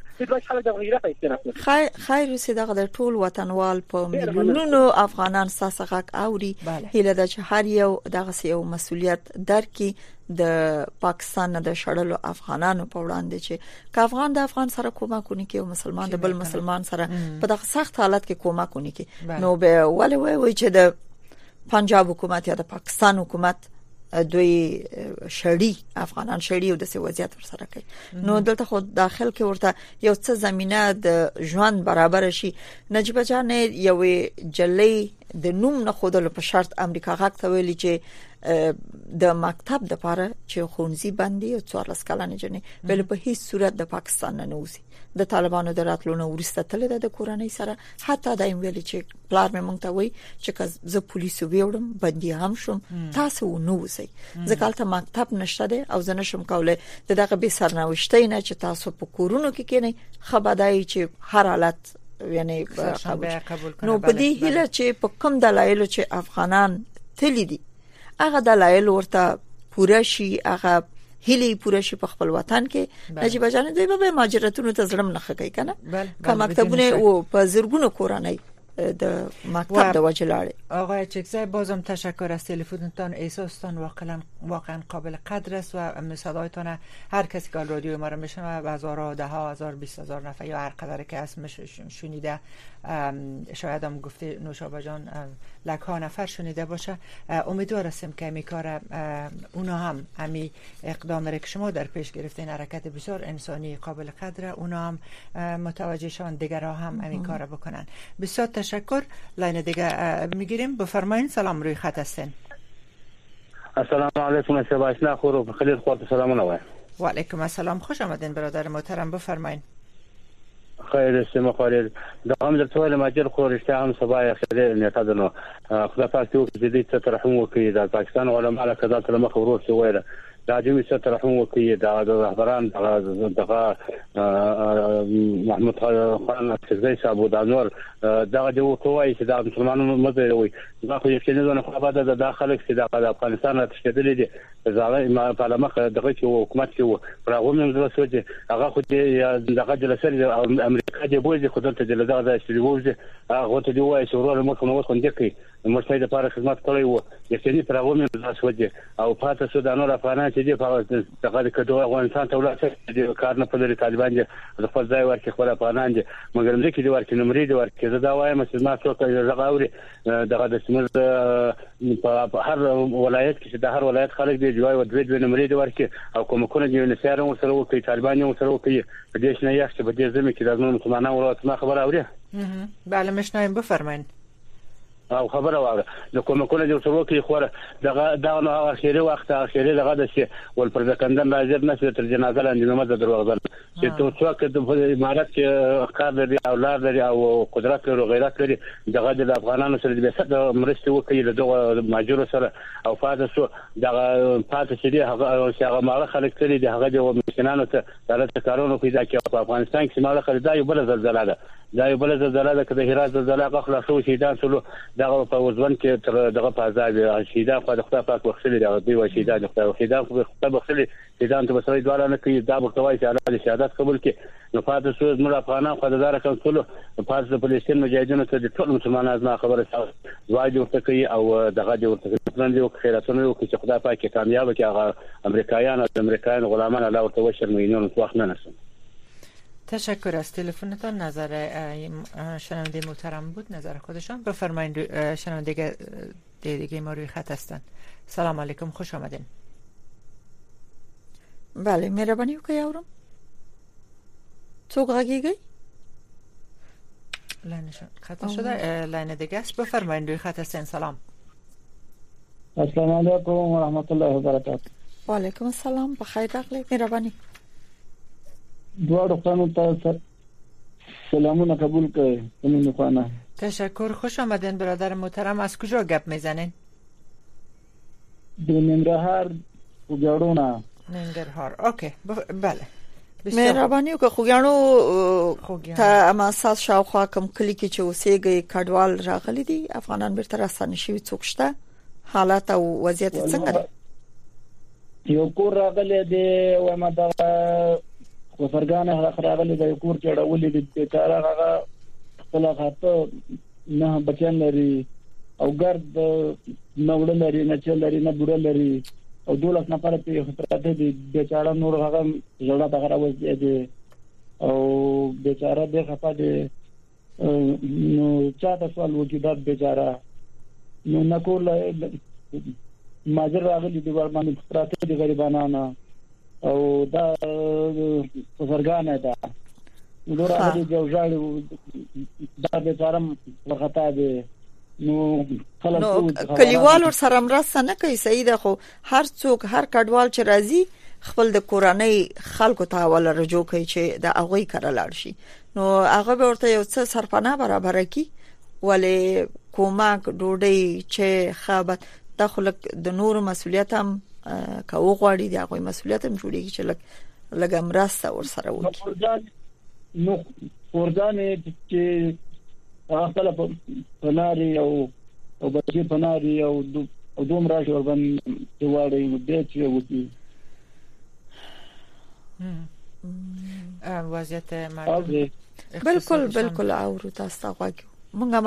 خیر سي دغه ټول وطنوال په میلیونونو افغانان ساسغه اوري هله د هر یو دغه یو مسولیت درکې د پاکستان د شړلو افغانانو په وړاندې چې افغان د افغان سره کومکونه کوي او مسلمان د بل مسلمان سره په دغه سخت حالت کې کومکونه کوي نو به وای چې د پنجاب حکومت یا د پاکستان حکومت دوی شړی افغانان شړی او د څه وضعیت ورسره کوي نو دلته خو داخل کې ورته یو څه زمينه د ژوند برابر شي نجيب جان یو جلې د نوم نه خودلو په شرط امریکا غاک ته ویلي چې د مکتب د پاره چې خونځي باندې او 14 کلنې جنې بل په هیڅ صورت د پاکستان نه نوځي د طالبانو د راتلونو ورسته تل د کورنۍ سره حتی دایم ویلي چې پلار مې مونږ ته وایي چې زه پولیسو ویوړم بندي هم شوم تاسو نوځي ځکه ته مکتب نشته دی او زه نشم کولای دغه به سرنوشتې نه چې تاسو په کورونو کې کینی خبرداري چې هر حالت یعنی قبول نو په دې هله چې په کوم دلایل چې افغانان تللی دي هغه دلایل ورته پوره شي هغه هلي پوره شي په خپل وطن کې نجيب جان دوی به مهاجرتونو ته ځړم نه خګي کنه کوم مکتبونه او په زرګونو کورنۍ د مکتب د وجلاړي
آقای چکزای بازم تشکر از تلفنتان احساستان واقعا قابل قدر است و صدایتان هر کسی که رادیو ما رو میشنوه و هزارها دهها هزار 20,000 نفر یا هر قدر که اسمش شنیده شاید هم گفته نوشابه جان لکها نفر شنیده باشه امیدوار هستیم که امی کار اونا هم امی اقدام را که شما در پیش گرفتین حرکت بسیار انسانی قابل قدر اونا هم متوجه شون دیگرها هم امی کار بکنن بسیار تشکر لاین دیگه میگیریم بفرمایید سلام روی خط هستین
السلام علیکم شباشنا خورو خلیل خورت سلامونه وای
و علیکم السلام خوش آمدین برادر محترم بفرمایید
خیر اسم خورید دام در طول ماجر خورشته هم صباح خیر نیتادنو خدا پاک تو جدید ترحم وکي د پاکستان علماء کذا تر مخ ورور شو ویله دا جمعي ترحم وکي د رهبران دغه محمود خان کزای صاحب د نور دغه جو توای چې د مسلمانانو مزه وي دا خو یې نه خو بعد د داخله کې د افغانستان راتشکدل دي زغه ما په لمخه دغه چې حکومت کې پروګرام موږ سوچ هغه خو دغه جلسه امریکا دی بوزي خو دلته جلسه ده چې وځي هغه ته دی وایي چې ورور مخ نو خو دې مرشد لپاره خدمت کړی وو یعنی پروګرام موږ سوچ او پاتې سو د نور افغانان چې دی په دغه کډو افغانستان ته ولاړ دي کار نه په لري طالبان دي د خپل ځای ورکړي خپل افغانان دي مګر موږ کې دی ورکړي نمرې دی ورکړي زه دا وایم چې ما څوک زغاوري دغه د سیمه په هر ولایت کې د هر ولایت خلک دی جوای او دوی نمرې دی ورکړي او کومکونه دی نسیار هم سره وکړي طالبان هم سره وکړي په دې شنه یخ چې په دې زمي کې د مسلمانانو ولایت ما خبر اوري
بله مشنایم بفرمایید
او خبره واره د کومکونه د څوکي خوره دغه نو اخیری وخت اخیری دغه د شي ول پر ځکندن راځي نه چې تر جنازه لاندې مده دروغ چې تو څوک د امارات کې کار لري او لار لري او قدرت لري او غیرت لري دغه د افغانانو سره د بسد مرستې وکړي دغه ماجر سره او فاده سو دغه فاده چې هغه مال خلک کړي دغه د مسکینانو ته دغه کارونه پیدا کړي په افغانستان کې مال خلک دا یو بل زلزلہ ده دا یو بل زلزلہ ده کله هرات زلزلہ غخلا شو شهیدان سلو دغه په وزن کې تر دغه په عذاب شهیدان په خپل پاک وختلي دغه دی و شهیدان خپل شهیدان په خپل وختلي شهیدان ته بسوي دواړه نه کوي دا بوتوي چې الله شهادت قبول کړي نو فاده سو زموږ افغانان خدادار کنسول په فلسطین مجاهدینو ته د ټول مسلمانانو نه خبره واجب ورته کوي او دغه دی ورته پلان دی خیراتونه کوي چې خدای پاک کامیاب کړي هغه امریکایان غلامان الله ورته وشر میلیون وخت نه نسن
تشکر از تلفنتان نظر شنونده محترم بود نظر خودشان بفرمایید شنونده دیگه ما روی خط هستن سلام علیکم خوش آمدین
بله مهربانی وکړئ اورم څوک غږیږي
لاین خط شده لاین دیگه است بفرمایید روی خط هستن سلام
السلام علیکم و رحمت الله و برکاته.
و علیکم السلام، بخیر راغلی. مهرباني.
دوه خانم ته سلامونه قبول کړئ. زمین خانه
تشکر، خوش آمدین برادر محترم. از کجا گپ میزنین؟
د ننګرهار وګړونه.
ننګرهار. اوکی بله.
مهرباني وکړه. خوګیانو ته اماساس شاوخوا کوم کلی کې چې اوسېږي کډوال راغلي دي، افغانان بیرته راستانه شوي څوک شته؟ حالات او وضعیت څنګه دی؟
یو کور راغلی دی او ماده وفرګانه راغلی دی، یو کور چې راولې دي بیکاره هغه خپل خاطر نه بچن لري او ګرد نوړ لري، نه چل لري، نه بوره لري او 12 نفر په خطرته دي. بیچاره نور هغه جوړه تا راوځي دي او بیچاره د خپه دي. نو چاته سوال وکړي دا بیچاره نو نکول ماجر راغلي دی ور باندې پراته دي غریبانه او دا وفرګانه ده نور هغه جو ژاړي دا بیچاره ورختا دي. نو
کلیوال ور سره مرسته نه کوي. صحیح ده، خو هر څوک هر کډوال چې راځي خپل د کورنۍ خلکو ته ول رجوع کوي چې د هغه کړه لاړ شي. نو هغه به ورته یو څه سرپناه برابر کی ولې کومک ډوډۍ چې خابت داخله د نور مسولیت هم کوو غواړي. د هغه مسولیت هم جوړیږي چې لګم مرسته ور سره وکړي.
نو ورځانه چې خپل پناري او بچي پناري او دوم راشي ور باندې واړی نو دې چې وتی
وضعیت مردم
بالکل اورو تاسو غواګو. مونږه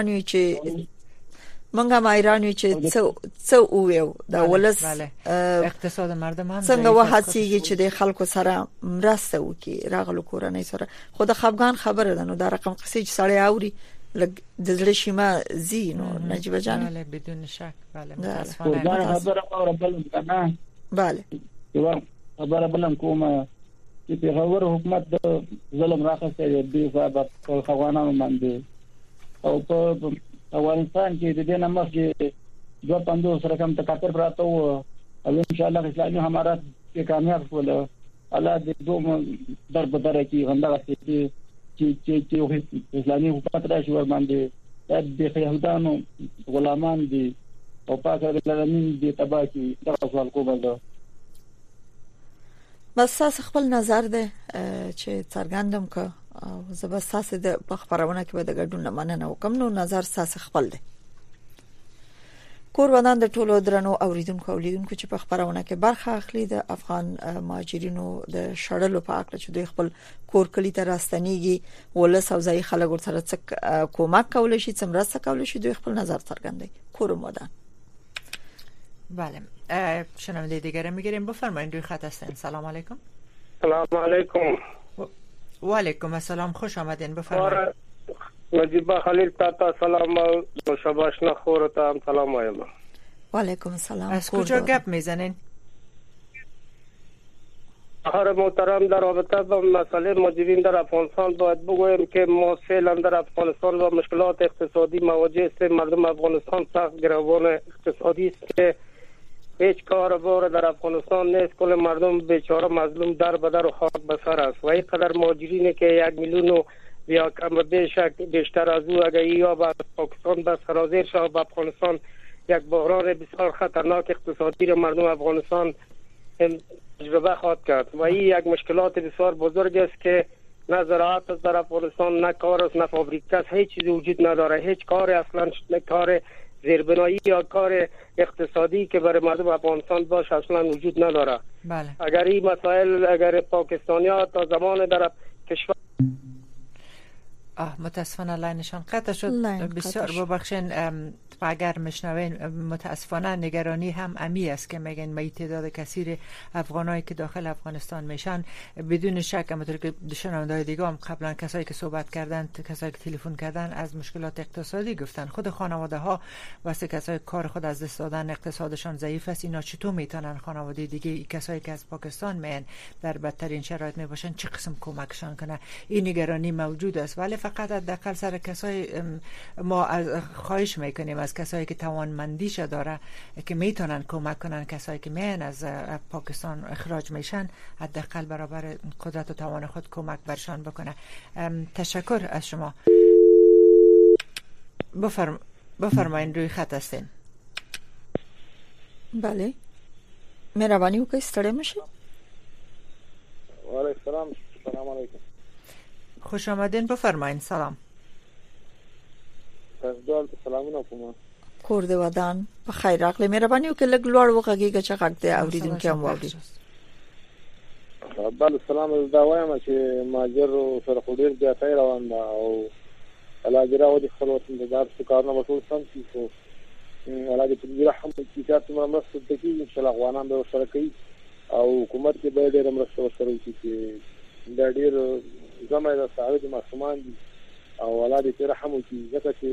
ما ایرانی چې څو ویو دا ولس
اقتصاد مردم هم
څنګه وحسیږي چې د خلکو سره مرسته وکي راغلو کورنۍ سره. خو د خفغان خبره ده. نو دا رقم قصې چې سړی اوري لګ د زړه شیما زینو نجيبه جان.
بله بدون شک. بله متاسفانه
خبره او بل کنه.
بله
یو خبره بلم کومه چې پیغمبر حکومت د ظلم راخسته دی په خواغانانو باندې او په افغانستان کې د دې نمبر کې 250 رقم تکاتر پراته وو او ان شاء الله اسلامي حمارات کې کامیاب شول. الله دې دوم در بدر کې غندا چې اسلامي حکومت راشي ور باندې د يهودانو غلامان دي او پاک العالمین دې تبا کې دا سوال کوم.
بس تاسو خپل نظر ده چې څرګندم که او زبر تاسو د خبرونه کې به د ګډون مننه وکم. نو نظر تاسو خپل ده. کوربانان د ټولو درنو اوریدونکو اولیدونکو چې په خبرونه کې برخه اخلي د افغان مهاجرینو د شړلو په اړه چې دوی خپل کور کلی ته راستنیږي ولس او ځای خلک ورته څه کومک کول شي څه مرسته کول شي دوی خپل نظر څرګندوي. کورمودان.
بله شنونده دیگه میگیریم. بفرمایید روی خط هستین. سلام علیکم.
سلام علیکم.
و علیکم السلام، خوش آمدین. بفرمایید.
نجیب خلیل تا سلام و شباش نخور تا هم سلام وایم.
و علیکم السلام.
از کجا گپ میزنین؟
آخر محترم در رابطه با مسئله مهاجرین در افغانستان باید بگویم که ما فعلا در افغانستان با مشکلات اقتصادی مواجه هستیم. مردم افغانستان سخت گروگان اقتصادی است که هیچ کار بار در افغانستان نیست. کل مردم بیچاره مظلوم در بدر و خاک بسر است و این قدر مهاجرینه که 1 میلیون یا کم بیشتر از او اگر یا به پاکستان به سرازیر شد به افغانستان یک بحران بسیار خطرناک اقتصادی را مردم افغانستان تجربه خواهد کرد و این یک مشکلات بسیار بزرگ است که نه زراعت است در افغانستان، نه کار است، نه فابریکه است، هیچ چیزی وجود نداره. هیچ کار اصلا کار زیربنایی یا کار اقتصادی که برای مردم افغانستان باشه اصلا وجود نداره.
بله.
اگر این مسائل اگر پاکستانی‌ها تا زمان در کشور
متاسفانه لاینشان قطع شد. بسیار ببخشین. اگر مشنوین متاسفانه نگرانی هم امی است که میگن می تعداد کثیر افغانایی که داخل افغانستان میشن بدون شک. همونطور که شنونده‌های دیگه هم قبلا کسایی که صحبت کردن کسایی که تلفن کردن از مشکلات اقتصادی گفتن. خود خانواده ها واسه کسایی کار خود از دست دادن اقتصادشان ضعیف است. اینا چطور میتونن خانواده دیگه کسایی که از پاکستان میان در بدترین شرایط میباشن چه قسم کمکشان کنه؟ این نگرانی موجود است. ولی فقط فقط حداقل سر کسای ما خواهش میکنیم از کسایی که توانمندیش داره که میتونن کمک کنن، کسایی که میان از پاکستان اخراج میشن حداقل برابر قدرت و توان خود کمک برشان بکنه. تشکر از شما. بفرمایید، روی خط هستین.
بله، مهربانی وکړئ ستړي مشه.
وعلیکم السلام. سلام علیکم.
خوش آمدین، بفرمایید. سلام.
تاسو سلامونه کوم.
کور دې ودان په خیر راغلی. مهرباني وکړئ لږ لوړ وغږیږه چې غږ دې اوریدونکو هم واوري.
بل سلام، دا وایم چې ماجر سره خوري بیا تای روان دا او علاج راوړي خپلوت انتظار څه کارونه مسول سم شي او علاج په دې رحم کې چې تاسو مرسته کوي ان شاء الله افغانان به سره کوي او حکومت کې به ډېر مرسته سره وکړي چې دا ډېر زموږ د سعادت معصومان دي او علاج په رحم کې ځکه چې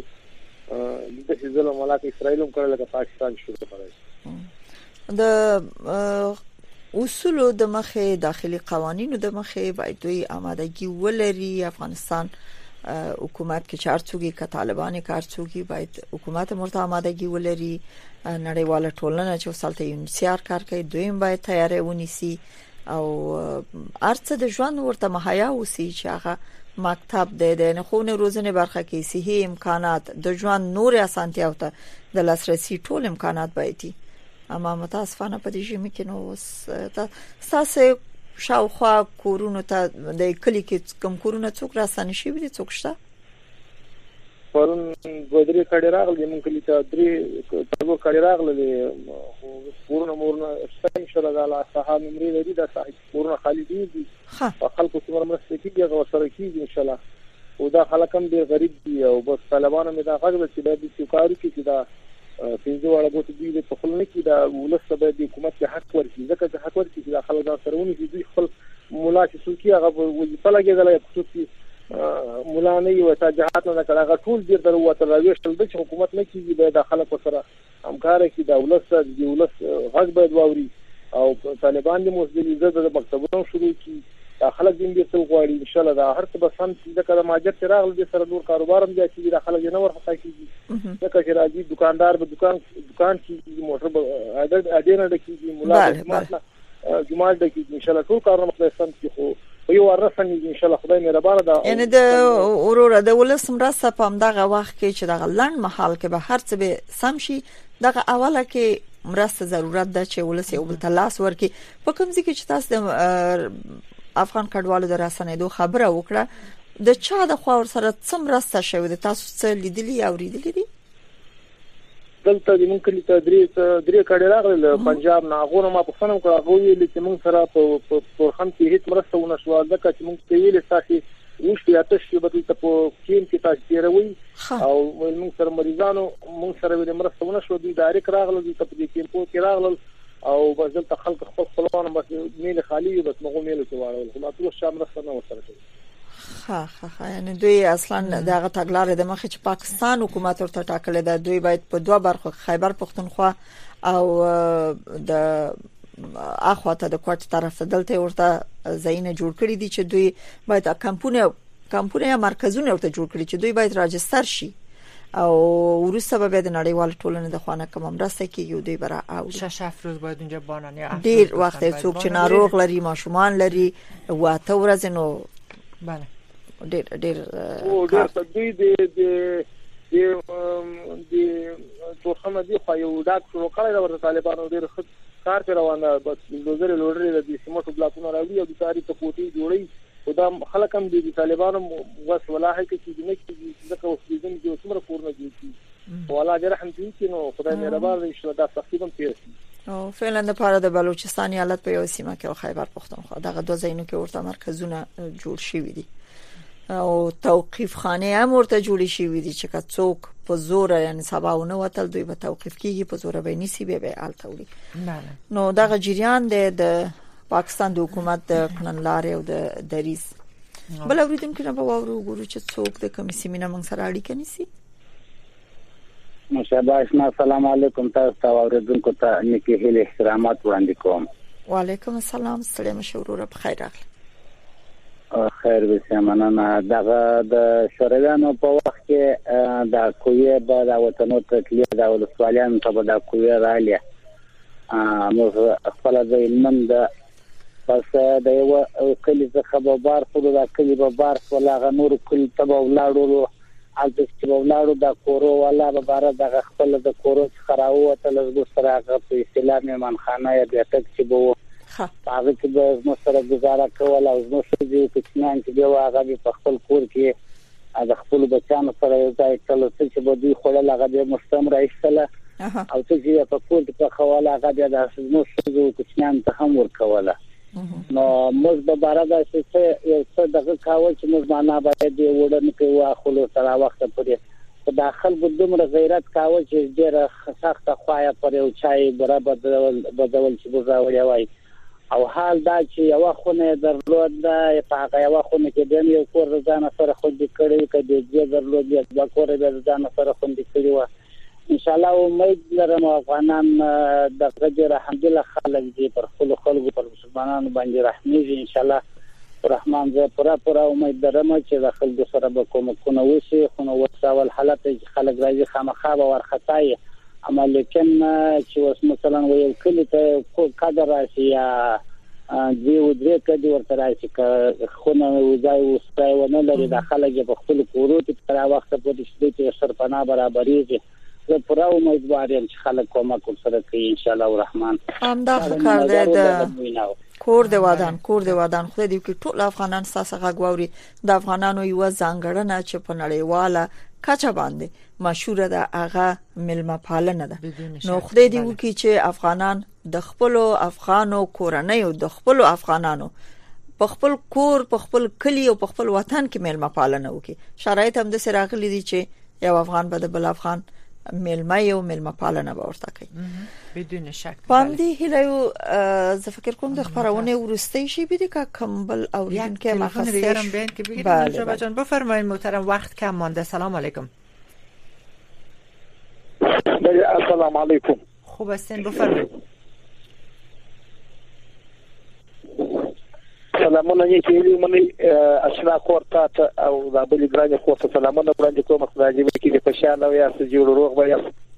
د ظلم ولاک اسرائیل هم کړل لکه پاکستان شروع کړی.
د اصول د مخه داخلي قوانینو د مخه باید دوی آمادگی ولري. افغانستان حکومت کې چارڅوګي ک طالبان کارڅوګي باید حکومت مرته آمادگی ولري. نړیواله ټولنه چې وسالته یونیسیار کار کوي دویم باید تیارې ونیسي او ارڅ د ژوند ورته مهیا اوسي چې هغه مکتب د نه خونه روزنه برخه کې صحي امکانات د ژوند نور اسانتیاو ته د لاسرسي ټول امکانات باید. اما متاسفانه په دې ژمه کې نو تاسو شاوخوا کورونو ته د کلی کې کم کورونه څوک راستنی شي وي څوک شته
پرون ګودري کډی راغلی مونږ کلی ته درې تاسو کډی راغلی کورونه مورنه ستاسو شله غلا صحاب ممري لري دا کورونه خالی دي خلکو څومره مرسته کوي هغه سره کیږي ان شاء الله. او دا خلک هم ډېر غریب دي او بس طالبانو مې دا غږ چې د سوکاري کې دا فیزو وړه بوت دي په خپل کې دا ولسته د حکومت کې حق ورکړي ځکه چې حق ورکړي چې خلک دا سرونه دي خپل مولا چې څوکي هغه وظیفه لګیدل خصوصي مولا نه یو ته جهات نه کړه هغه ټول دې دروته راوښتل د حکومت نه کیږي د داخله سره همکار کې د ولسته د ولس غږ باید واوري او طالبان دې موزلي زده د مکتبونو شروع کی داخله دې څو غواړي ان شاء الله دا هر څه به سم چې ځکه ماجر تراغل دې سره نور کاروبار هم ځي چې داخله نه ورخه کیږي ځکه چې راځي دکاندار به دکان کې موټر به اډینه ډکیږي مولا جمعه ډکیږي ان شاء الله ټول کارونه مخه سم کې خو یو ورسنه ان شاء الله خدای مهربانه ده.
یعنی د اورور د ولس مرسته په دغه وخت کې چې دغه لند محل کې به هر څه به سم شي دغه اوله کې مرسته ضرورت ده چې ولس یو بل تلاس ورکي. په کوم ځای کې چې تاسو د افغان کډوالو د راسنېدو خبره وکړه د چا د خوا سره څومره مرسته شوی د تاسو څه لیدلی او ریدلی دي؟
دلته د مونږ کلی ته درې کډې راغله پنجاب نه غوړم ما په فنم کړه غوې چې مونږ سره په پورخم کې هیڅ مرسته ونه شو ځکه چې مونږ ته ویل ساتي وشي آتش کې بدل ته په کیم کې تاسو تیروي او مونږ سره مریضانو مونږ سره ویل مرسته ونه شو دوی ډایرک راغله دوی ته په کیم کې راغله او بازل ته خلک خپل خپلوان بس میل خالی بس مغو میل ته واره خو ټول شام رسنه وسره
ها یعنی دوی اصلا دغه تګلارې د مخه چې پاکستان حکومت ورته ټاکل ده دوی باید په دوه برخو خیبر پختونخوا او د اخواته د کوټ طرف ته دلته ورته زینه جوړ کړی دي چې دوی باید کمپونه مرکزونه ورته جوړ کړي چې دوی باید راجستر شي او ورسته به د نړیوال ټولنې د خوانه کوم مرسته کیږي دوی برا او
6 افروز باید اونجا بانن یا
ډیر وخت څوک چې ناروغ لري ماشومان لري واته ورځ نو
بله
ډیر دوی د توخمه دی خو یو ډاکټر وکړای د طالبانو ډیر کار روانه بس لوزر لوړری د سیمټو بلاکونو راوي او د تاریخ په کوټي جوړي او دا خلک هم د طالبانو وس ولاحه کې چې نه کیږي ځکه اوس دې د څومره پورنه دي ولا دې رحم دې نو خدای مهربان دې شو دا تقریبا پیسې
او فعلا د پاره د بلوچستان ایالت په یو سیمه کې خیبر پختونخوا دغه دوه ځایونو کې ورته مرکزونه جوړ شوي دي او توقيف خانه هم ورته جوړ شوي دي چې څوک په زور یعنی سباونه وتل دوی به توقيف کیږي په زور به نسی به التوري نو دغه جریان د پاکستان د حکومت د کړنلارې او د دریز بل اوریدونکو نه به وورو ګورو چې څوک د کمیسي مینه موږ سره اړیکه نیسي.
مشابه السلام علیکم تاسو اوریدونکو ته نیکی هیله احترامات وړاندې کوم.
وعلیکم السلام ستړي مشورو په خیر راغلی.
خیر بسیار مننه. د شورویانو په وخت کې د کویه به د وطنو تکلیف د ولسوالیانو ته به د کویه رالیه موږ خپل د علمند پس د یو کلی څخه به بار خپل د کلی به بار ولاغه نور کلی ته به ولاړو البته چې به ولاړو د کورو والا به بار د خپل د کورو څخه راوته لږ سره هغه په اسلامي منخانه یا د تک چې به هغه چې به نو سره گزاره کول او نو چې کوچنیان چې به هغه په خپل کور کې د خپل بچانو سره یو ځای کله چې به دوی خړل هغه د مستمر ایستله او چې په کور کې په خواله هغه د نو چې کوچنیان ته هم ورکوله نو موږ به بارا چې یو څه دغه کاوه چې موږ معنا باید دی وړن کې واخلو سره وخت پورې په داخل بدومره غیرت کاوه چې ډېر سخت خوایا پر یو چای برابر بدول چې بوزاوي وای او حال دا چې یو خونه درلود دا په هغه یو خونه کې د یو کور ځان سره خوندې کړی کړي چې درلود یا کور د ځان سره خوندې کړی و ان شاء الله امید لرم افغانان د غجر الحمدلله خلک دې پر خپل خلکو پر مسلمانانو باندې رحمېږي ان شاء الله رحمان زه پورا امید لرم چې د خلکو سره به کومکونه وشي خو نو وساول حالت خلک راځي خامخا به ورختای اما لیکن چې اوس مثلا یو کلی ته قدر راشي یا دی درې کدي ورته راشي خونه وځای وسای ونه لري د خلک په خپل کورو ته تر وخت پورې چې سرپنا برابرېږي زه پورا امیدوار یم چې خلک کومک سره کوي ان شاء الله الرحمن
همدا کار دی د کور د ودان خو دې کې ټول افغانان ساسه غواړي د افغانانو یو ځانګړنه چې په نړیواله کچه باندې مشهور ده هغه ملما پالنه ده نو خدای دې وکړي چې افغانان د خپل افغانو کورنۍ او د خپل افغانانو په خپل کور په خپل کلی او په خپل وطن کې ملما پالنه وکړي شرایط هم د سره غلي دي چې یو افغان به د بل افغان ملما پالنه ورته کوي
بدون شک
باندې هلایو زه فکر کوم د خبرونه ورسته شي بده که کمبل او این که
مخصص بیان که بگید شما جان بفرمایید محترم وقت کم مانده سلام علیکم
السلام علیکم
خوب هستین بفرمایید
سلامونه نیکی منی اشنا کورتا او د بل ګرانه کورتا سلامونه وړاندې کوم خدای دې کې په شان او یا سجول روغ وایي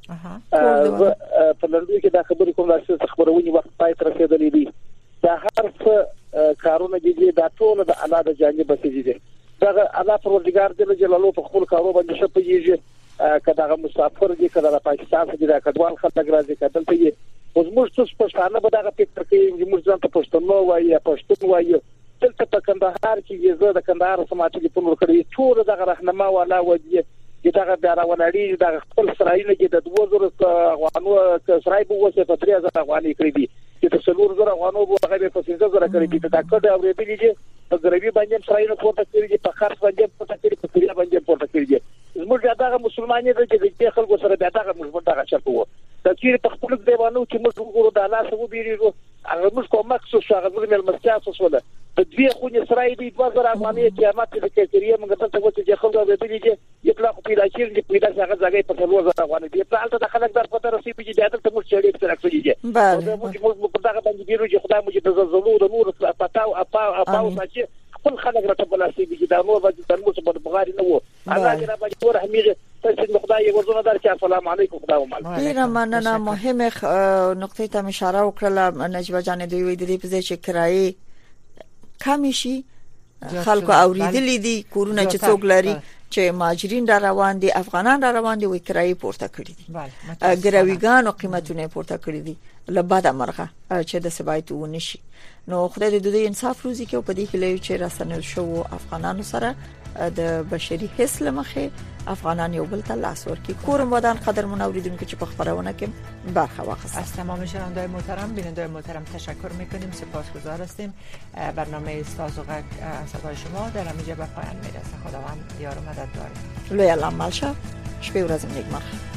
په لندو کې دا خبرې کوم چې خبرونه وخت پای تر رسیدلې دي دا هر څه کارونه دي دا ټول د الله د جانب څخه دي دا الله پروردګار دې جلاله په خپل کارو باندې شپږیږي کله مسافر دي کله پاکستان څخه دا کډوال خلک راځي کله ته اوس موږ څه پښتانه به دا فکر کوي چې موږ ځان ته پښتون وایي پښتون وایي دلته په کندهار کې زه د کندهار سماعت ټلیفون ورکړی ټول دغه راهنما والا ودی چې دغه بیا ولړی د خپل سرایونه کې د 2000 افغانو سرای په وسه په 3000 افغاني کړی دي چې د 4000 افغانو په هغه په 15000 کړی دي دا کډه اورېدلې دي په غریبي باندې سرایونه پورته کړی دي په خرڅ باندې پورته کړی په کړی باندې پورته کړی دي زموږ دغه مسلمانې د خلکو سره دغه موږ دغه چرته د چیرې په خپل دیوانو چې موږ وګورو د الله سره وبېریږو هغه موږ کومک څه شو هغه موږ ملمستیا څه ولا د دوی خونې سرای دی 2000 افغاني قیامت د کېریه موږ ته څه چې خلکو د دې چې یطلق پیدا کیږي پیدا څنګه ځای په 3000 افغاني دی په حالت د خلک در پته رسیدي چې د ته موږ چېرې تر راځي موږ په دغه باندې بیرو چې خدای موږ د زلزلو د نور پتاو اپاو چې خپل خلک راته بلاسي چې دا نور باندې د موږ په بغاري نه وو الله دې را باندې ور حمیږي تاسو خدای ورزونه درکې السلام علیکم خدای ومال
ډیره مننه مهمه نقطه ته اشاره وکړه نجوه جان دوی وی د دې په ځای چې کرایي کم شي خلکو اوریدلې دي کورونه چې څوک لري چې ماجرین را روان دي افغانان را روان دي وی کرایي پورته کړی دي ګرویګان او قیمتونه پورته کړی دي لباده مرغه چې د سبایت ونشي نو خدای دې د انصاف روزي کې په دې کې لوي چې راسنل شو افغانانو سره د بشري حس لمخه افغانان یو بل ته لاس ورکړي کورم ودان قدر منوریدونکو چې په خبرونه کې برخه واخیست.
از تمام شنونده‌های محترم بیننده‌های محترم تشکر می‌کنیم سپاسگزار هستیم. برنامه ساز و غږ صدای شما در اینجا به پایان میرسه. خداوند یار و مددگار.
لوی الله مالشه شپه و روز نیک